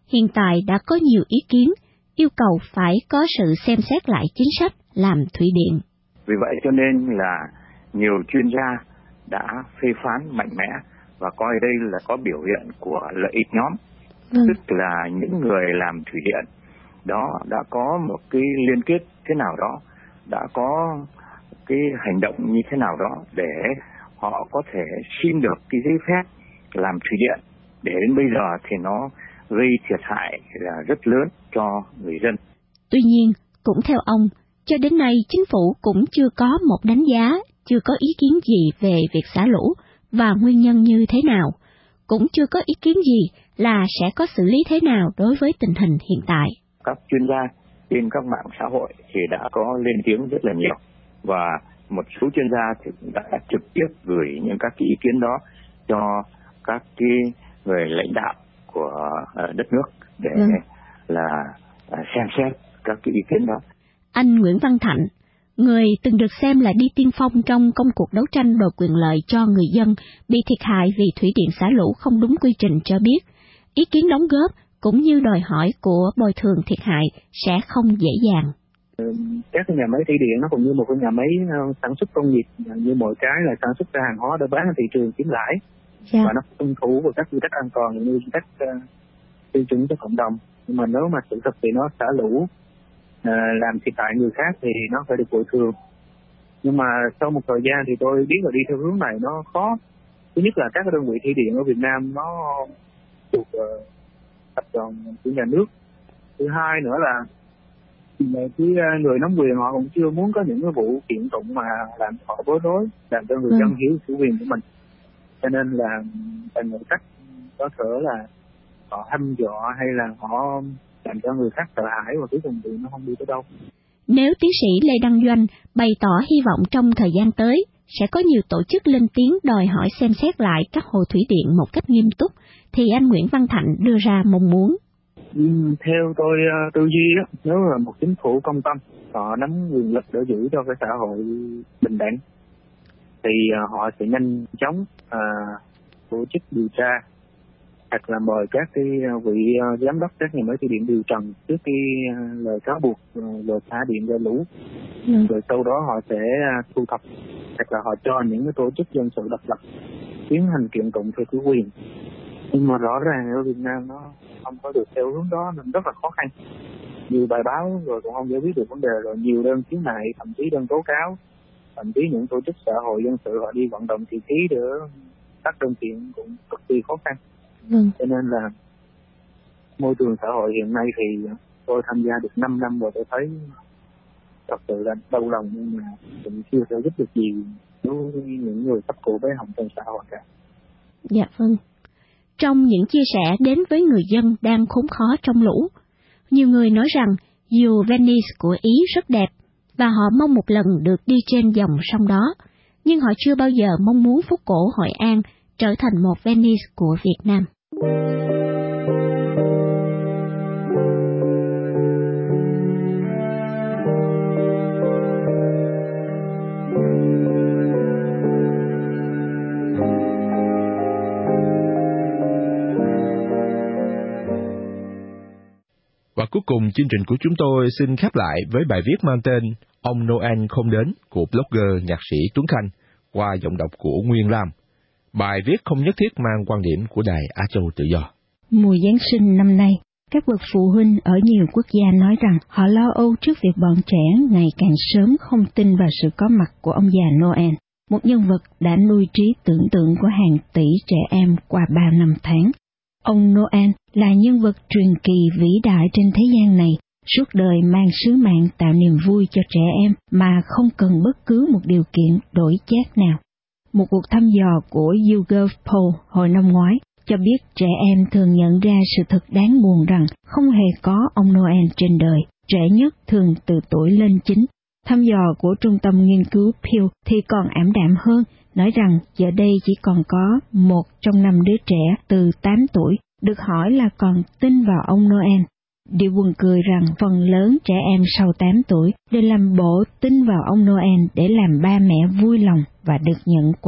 [SPEAKER 9] hiện tại đã có nhiều ý kiến yêu cầu phải có sự xem xét lại chính sách làm thủy điện.
[SPEAKER 17] Vì vậy cho nên là nhiều chuyên gia đã phê phán mạnh mẽ và coi đây là có biểu hiện của lợi ích nhóm, ừ. tức là những người làm thủy điện đó đã có một cái liên kết thế nào đó, đã có cái hành động như thế nào đó để họ có thể xin được cái giấy phép làm thủy điện, để đến bây giờ thì nó gây thiệt hại là rất lớn cho người dân.
[SPEAKER 9] Tuy nhiên, cũng theo ông, cho đến nay chính phủ cũng chưa có một đánh giá, chưa có ý kiến gì về việc xả lũ và nguyên nhân như thế nào, cũng chưa có ý kiến gì là sẽ có xử lý thế nào đối với tình hình hiện tại.
[SPEAKER 17] Các chuyên gia trên các mạng xã hội thì đã có lên tiếng rất là nhiều, và một số chuyên gia thì cũng đã trực tiếp gửi những các ý kiến đó cho các cái người lãnh đạo của đất nước để ừ. là xem xét các cái ý kiến đó.
[SPEAKER 9] Anh Nguyễn Văn Thạnh, người từng được xem là đi tiên phong trong công cuộc đấu tranh đòi quyền lợi cho người dân bị thiệt hại vì thủy điện xả lũ không đúng quy trình cho biết, ý kiến đóng góp cũng như đòi hỏi của bồi thường thiệt hại sẽ không dễ dàng.
[SPEAKER 7] Các cái nhà máy thủy điện nó cũng như một cái nhà máy sản xuất công nghiệp, như mọi cái là sản xuất ra hàng hóa để bán ở thị trường kiếm lãi, dạ. và nó tuân thủ của các quy tắc an toàn như các uh, tiêu chuẩn cho cộng đồng. Nhưng mà nếu mà sự thật thì nó xả lũ uh, làm thiệt hại người khác thì nó phải được bồi thường. Nhưng mà sau một thời gian thì tôi biết là đi theo hướng này nó khó. Thứ nhất là các cái đơn vị thủy điện ở Việt Nam nó thuộc uh, tập đoàn của nhà nước. Thứ hai nữa là cái người nắm quyền họ cũng chưa muốn có những cái vụ kiện tụng mà làm họ bối rối, làm cho người ừ. dân hiểu chủ quyền của mình. Cho nên là bằng một cách có thể là họ hăm dọa hay là họ làm cho người khác sợ hãi, và cuối cùng thì nó không đi tới đâu.
[SPEAKER 9] Nếu tiến sĩ Lê Đăng Doanh bày tỏ hy vọng trong thời gian tới sẽ có nhiều tổ chức lên tiếng đòi hỏi xem xét lại các hồ thủy điện một cách nghiêm túc, thì anh Nguyễn Văn Thạnh đưa ra mong muốn.
[SPEAKER 7] Ừ, theo tôi uh, tư duy đó, nếu là một chính phủ công tâm, họ nắm quyền lực để giữ cho cái xã hội bình đẳng, thì uh, họ sẽ nhanh chóng uh, tổ chức điều tra, hoặc là mời các cái vị uh, giám đốc các nhà máy thủy điện điều trần trước cái uh, lời cáo buộc uh, lời xả điện gây lũ, ừ. rồi sau đó họ sẽ uh, thu thập, hoặc là họ cho những cái tổ chức dân sự độc lập tiến hành kiện tụng theo chủ quyền. Nhưng mà rõ ràng ở Việt Nam nó không có được theo hướng đó nên rất là khó khăn. Nhiều bài báo rồi cũng không giải quyết được vấn đề, rồi nhiều đơn khiếu nại, thậm chí đơn tố cáo, thậm chí những tổ chức xã hội dân sự họ đi vận động thị ký để các đơn kiện cũng cực kỳ khó khăn. Ừ. Cho nên là môi trường xã hội hiện nay thì tôi tham gia được năm năm rồi, tôi thấy thật sự là đau lòng, nhưng mà cũng chưa thể giúp được gì đối với những người thấp cổ bé họng trong xã hội cả.
[SPEAKER 9] Dạ vâng. Trong những chia sẻ đến với người dân đang khốn khó trong lũ, nhiều người nói rằng dù Venice của Ý rất đẹp và họ mong một lần được đi trên dòng sông đó, nhưng họ chưa bao giờ mong muốn phố cổ Hội An trở thành một Venice của Việt Nam.
[SPEAKER 2] Và cuối cùng chương trình của chúng tôi xin khép lại với bài viết mang tên Ông Noel không đến của blogger nhạc sĩ Tuấn Khanh qua giọng đọc của Nguyên Lam. Bài viết không nhất thiết mang quan điểm của Đài Á Châu Tự Do.
[SPEAKER 14] Mùa Giáng sinh năm nay, các bậc phụ huynh ở nhiều quốc gia nói rằng họ lo âu trước việc bọn trẻ ngày càng sớm không tin vào sự có mặt của ông già Noel, một nhân vật đã nuôi trí tưởng tượng của hàng tỷ trẻ em qua bao năm tháng. Ông Noel là nhân vật truyền kỳ vĩ đại trên thế gian này, suốt đời mang sứ mạng tạo niềm vui cho trẻ em mà không cần bất cứ một điều kiện đổi chác nào. Một cuộc thăm dò của YouGov Poll hồi năm ngoái cho biết trẻ em thường nhận ra sự thật đáng buồn rằng không hề có ông Noel trên đời, trẻ nhất thường từ tuổi lên chín. Thăm dò của Trung tâm Nghiên cứu Pew thì còn ảm đạm hơn, nói rằng giờ đây chỉ còn có một trong năm đứa trẻ từ tám tuổi được hỏi là còn tin vào ông Noel. Điều buồn cười rằng phần lớn trẻ em sau tám tuổi đều làm bộ tin vào ông Noel để làm ba mẹ vui lòng và được nhận quà.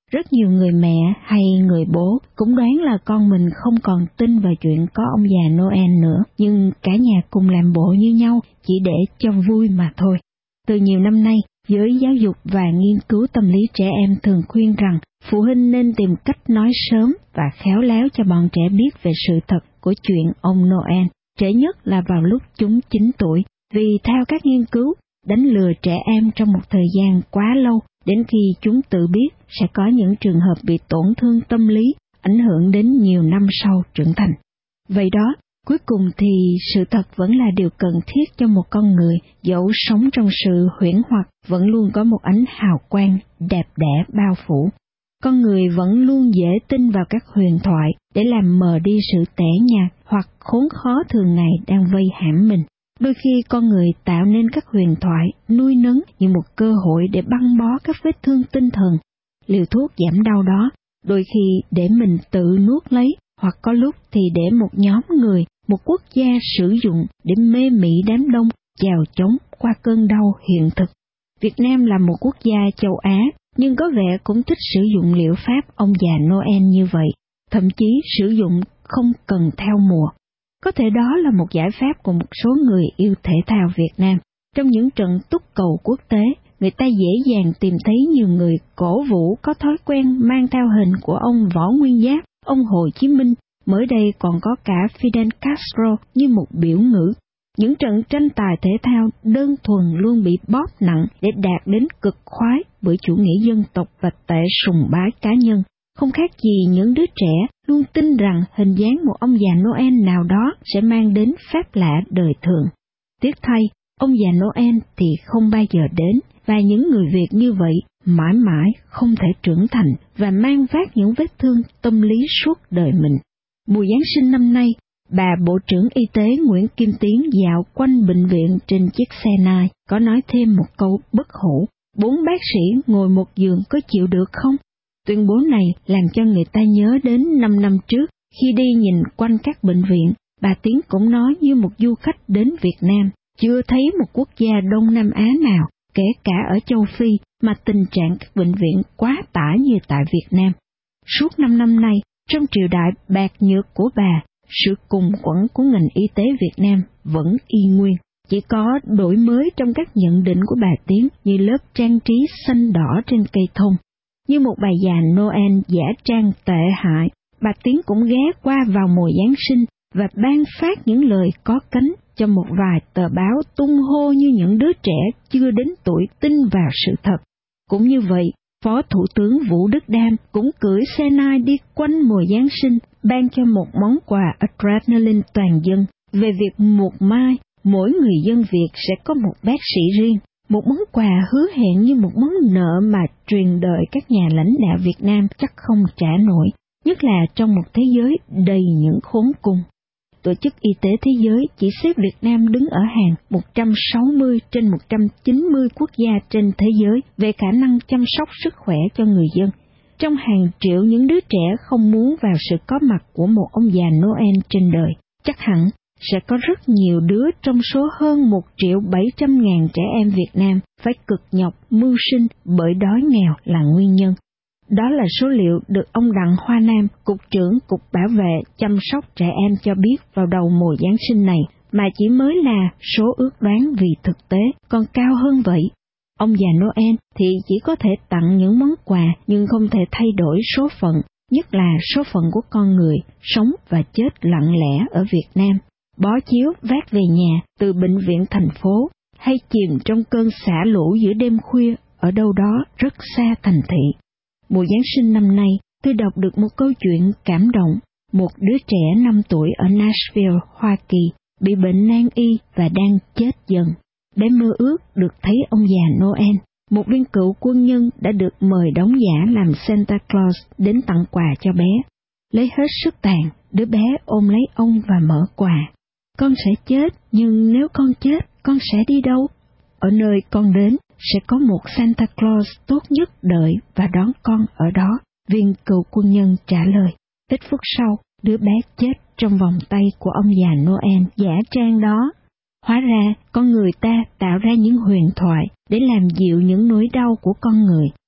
[SPEAKER 9] Rất nhiều người mẹ hay người bố cũng đoán là con mình không còn tin vào chuyện có ông già Noel nữa, nhưng cả nhà cùng làm bộ như nhau chỉ để cho vui mà thôi. Từ nhiều năm nay, giới giáo dục và nghiên cứu tâm lý trẻ em thường khuyên rằng phụ huynh nên tìm cách nói sớm và khéo léo cho bọn trẻ biết về sự thật của chuyện ông Noel, trễ nhất là vào lúc chúng chín tuổi, vì theo các nghiên cứu, đánh lừa trẻ em trong một thời gian quá lâu đến khi chúng tự biết sẽ có những trường hợp bị tổn thương tâm lý, ảnh hưởng đến nhiều năm sau trưởng thành. Vậy đó, cuối cùng thì sự thật vẫn là điều cần thiết cho một con người, dẫu sống trong sự huyễn hoặc vẫn luôn có một ánh hào quang đẹp đẽ bao phủ. Con người vẫn luôn dễ tin vào các huyền thoại để làm mờ đi sự tẻ nhạt hoặc khốn khó thường ngày đang vây hãm mình. Đôi khi con người tạo nên các huyền thoại, nuôi nấng như một cơ hội để băng bó các vết thương tinh thần. Liều thuốc giảm đau đó, đôi khi để mình tự nuốt lấy, hoặc có lúc thì để một nhóm người, một quốc gia sử dụng để mê mị đám đông, chào chống qua cơn đau hiện thực. Việt Nam là một quốc gia châu Á, nhưng có vẻ cũng thích sử dụng liệu pháp ông già Noel như vậy, thậm chí sử dụng không cần theo mùa. Có thể đó là một giải pháp của một số người yêu thể thao Việt Nam. Trong những trận túc cầu quốc tế, người ta dễ dàng tìm thấy nhiều người cổ vũ có thói quen mang theo hình của ông Võ Nguyên Giáp, ông Hồ Chí Minh, mới đây còn có cả Fidel Castro như một biểu ngữ. Những trận tranh tài thể thao đơn thuần luôn bị bóp nặng để đạt đến cực khoái bởi chủ nghĩa dân tộc và tệ sùng bái cá nhân. Không khác gì những đứa trẻ luôn tin rằng hình dáng một ông già Noel nào đó sẽ mang đến phép lạ đời thường. Tiếc thay, ông già Noel thì không bao giờ đến, và những người Việt như vậy mãi mãi không thể trưởng thành và mang vác những vết thương tâm lý suốt đời mình. Mùa Giáng sinh năm nay, bà Bộ trưởng Y tế Nguyễn Kim Tiến dạo quanh bệnh viện trên chiếc xe nai, có nói thêm một câu bất hủ: bốn bác sĩ ngồi một giường có chịu được không? Tuyên bố này làm cho người ta nhớ đến năm năm trước, khi đi nhìn quanh các bệnh viện, bà Tiến cũng nói như một du khách đến Việt Nam, chưa thấy một quốc gia Đông Nam Á nào, kể cả ở châu Phi, mà tình trạng các bệnh viện quá tải như tại Việt Nam. Suốt năm năm nay, trong triều đại bạc nhược của bà, sự cùng quẫn của ngành y tế Việt Nam vẫn y nguyên, chỉ có đổi mới trong các nhận định của bà Tiến như lớp trang trí xanh đỏ trên cây thông. Như một bà già Noel giả trang tệ hại, bà Tiến cũng ghé qua vào mùa Giáng sinh và ban phát những lời có cánh cho một vài tờ báo tung hô như những đứa trẻ chưa đến tuổi tin vào sự thật. Cũng như vậy, Phó Thủ tướng Vũ Đức Đam cũng cưỡi xe nai đi quanh mùa Giáng sinh, ban cho một món quà adrenaline toàn dân về việc một mai mỗi người dân Việt sẽ có một bác sĩ riêng. Một món quà hứa hẹn như một món nợ mà truyền đời các nhà lãnh đạo Việt Nam chắc không trả nổi, nhất là trong một thế giới đầy những khốn cùng. Tổ chức Y tế Thế giới chỉ xếp Việt Nam đứng ở hàng một trăm sáu mươi trên một trăm chín mươi quốc gia trên thế giới về khả năng chăm sóc sức khỏe cho người dân. Trong hàng triệu những đứa trẻ không muốn vào sự có mặt của một ông già Noel trên đời, chắc hẳn sẽ có rất nhiều đứa trong số hơn một triệu bảy trăm ngàn trẻ em Việt Nam phải cực nhọc mưu sinh bởi đói nghèo là nguyên nhân. Đó là số liệu được ông Đặng Hoa Nam, Cục trưởng Cục Bảo vệ chăm sóc trẻ em cho biết vào đầu mùa Giáng sinh này, mà chỉ mới là số ước đoán vì thực tế còn cao hơn vậy. Ông già Noel thì chỉ có thể tặng những món quà nhưng không thể thay đổi số phận, nhất là số phận của con người sống và chết lặng lẽ ở Việt Nam, bó chiếu vác về nhà từ bệnh viện thành phố, hay chìm trong cơn xả lũ giữa đêm khuya ở đâu đó rất xa thành thị. Mùa Giáng sinh năm nay, tôi đọc được một câu chuyện cảm động. Một đứa trẻ năm tuổi ở Nashville, Hoa Kỳ, bị bệnh nan y và đang chết dần. Bé mơ ước được thấy ông già Noel. Một viên cựu quân nhân đã được mời đóng giả làm Santa Claus đến tặng quà cho bé. Lấy hết sức tàn, đứa bé ôm lấy ông và mở quà. Con sẽ chết, nhưng nếu con chết, con sẽ đi đâu? Ở nơi con đến, sẽ có một Santa Claus tốt nhất đợi và đón con ở đó, viên cựu quân nhân trả lời. Ít phút sau, đứa bé chết trong vòng tay của ông già Noel giả trang đó. Hóa ra, con người ta tạo ra những huyền thoại để làm dịu những nỗi đau của con người.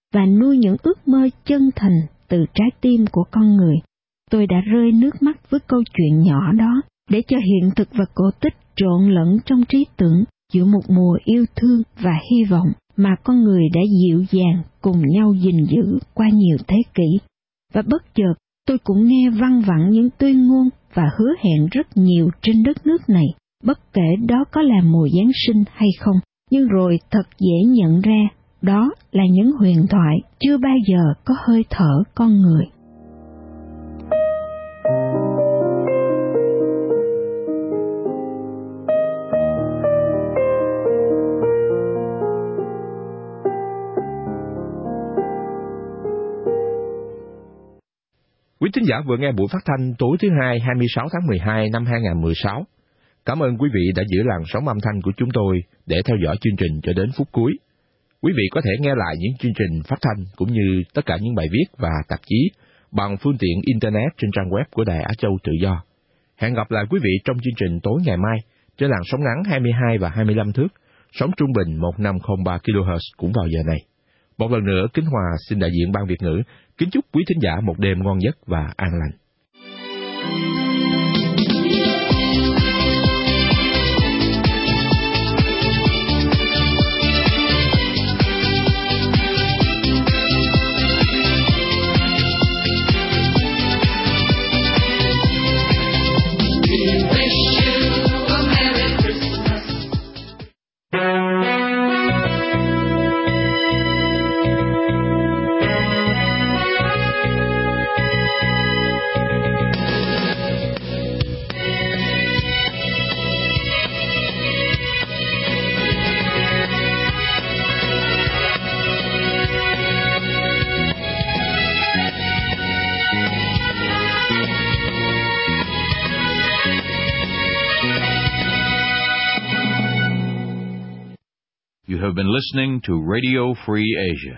[SPEAKER 9] và nuôi những ước mơ chân thành từ trái tim của con người. Tôi đã rơi nước mắt với câu chuyện nhỏ đó, để cho hiện thực và cổ tích trộn lẫn trong trí tưởng giữa một mùa yêu thương và hy vọng mà con người đã dịu dàng cùng nhau gìn giữ qua nhiều thế kỷ. Và bất chợt, tôi cũng nghe văng vẳng những tuyên ngôn và hứa hẹn rất nhiều trên đất nước này, bất kể đó có là mùa Giáng sinh hay không, nhưng rồi thật dễ nhận ra đó là những huyền thoại chưa bao giờ có hơi thở con người.
[SPEAKER 2] Quý thính giả vừa nghe buổi phát thanh tối thứ hai hai mươi sáu tháng mười hai năm hai nghìn không trăm mười sáu. Cảm ơn quý vị đã giữ làn sóng âm thanh của chúng tôi để theo dõi chương trình cho đến phút cuối. Quý vị có thể nghe lại những chương trình phát thanh cũng như tất cả những bài viết và tạp chí bằng phương tiện Internet trên trang web của Đài Á Châu Tự Do. Hẹn gặp lại quý vị trong chương trình tối ngày mai trên làn sóng ngắn hai mươi hai và hai mươi lăm thước, sóng trung bình một nghìn năm trăm lẻ ba ki lô héc cũng vào giờ này. Một lần nữa, Kính Hòa xin đại diện Ban Việt ngữ kính chúc quý thính giả một đêm ngon giấc và an lành.
[SPEAKER 1] You have been listening to Radio Free Asia.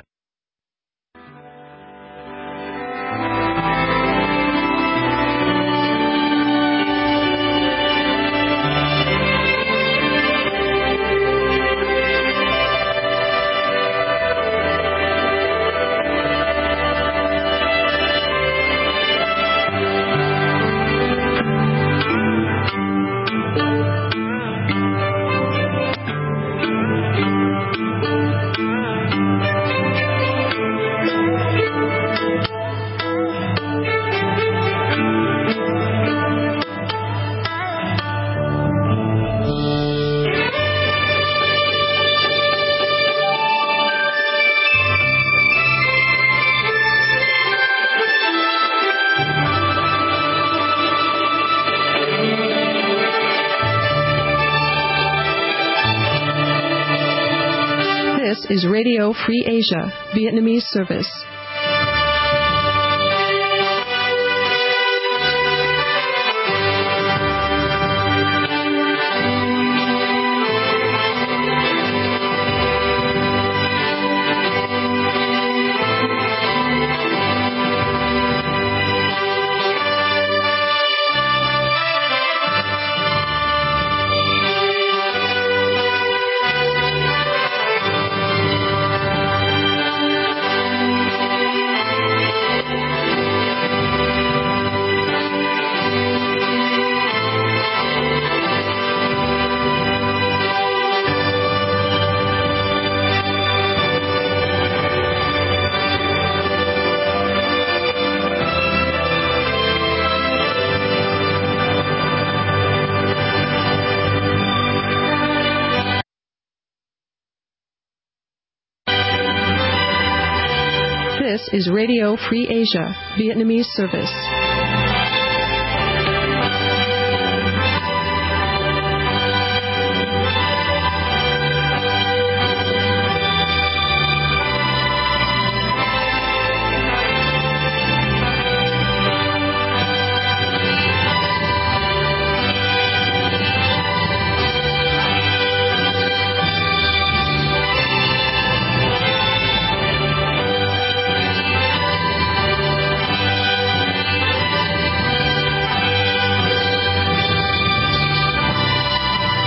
[SPEAKER 12] This is Radio Free Asia, Vietnamese service. This is Radio Free Asia, Vietnamese service.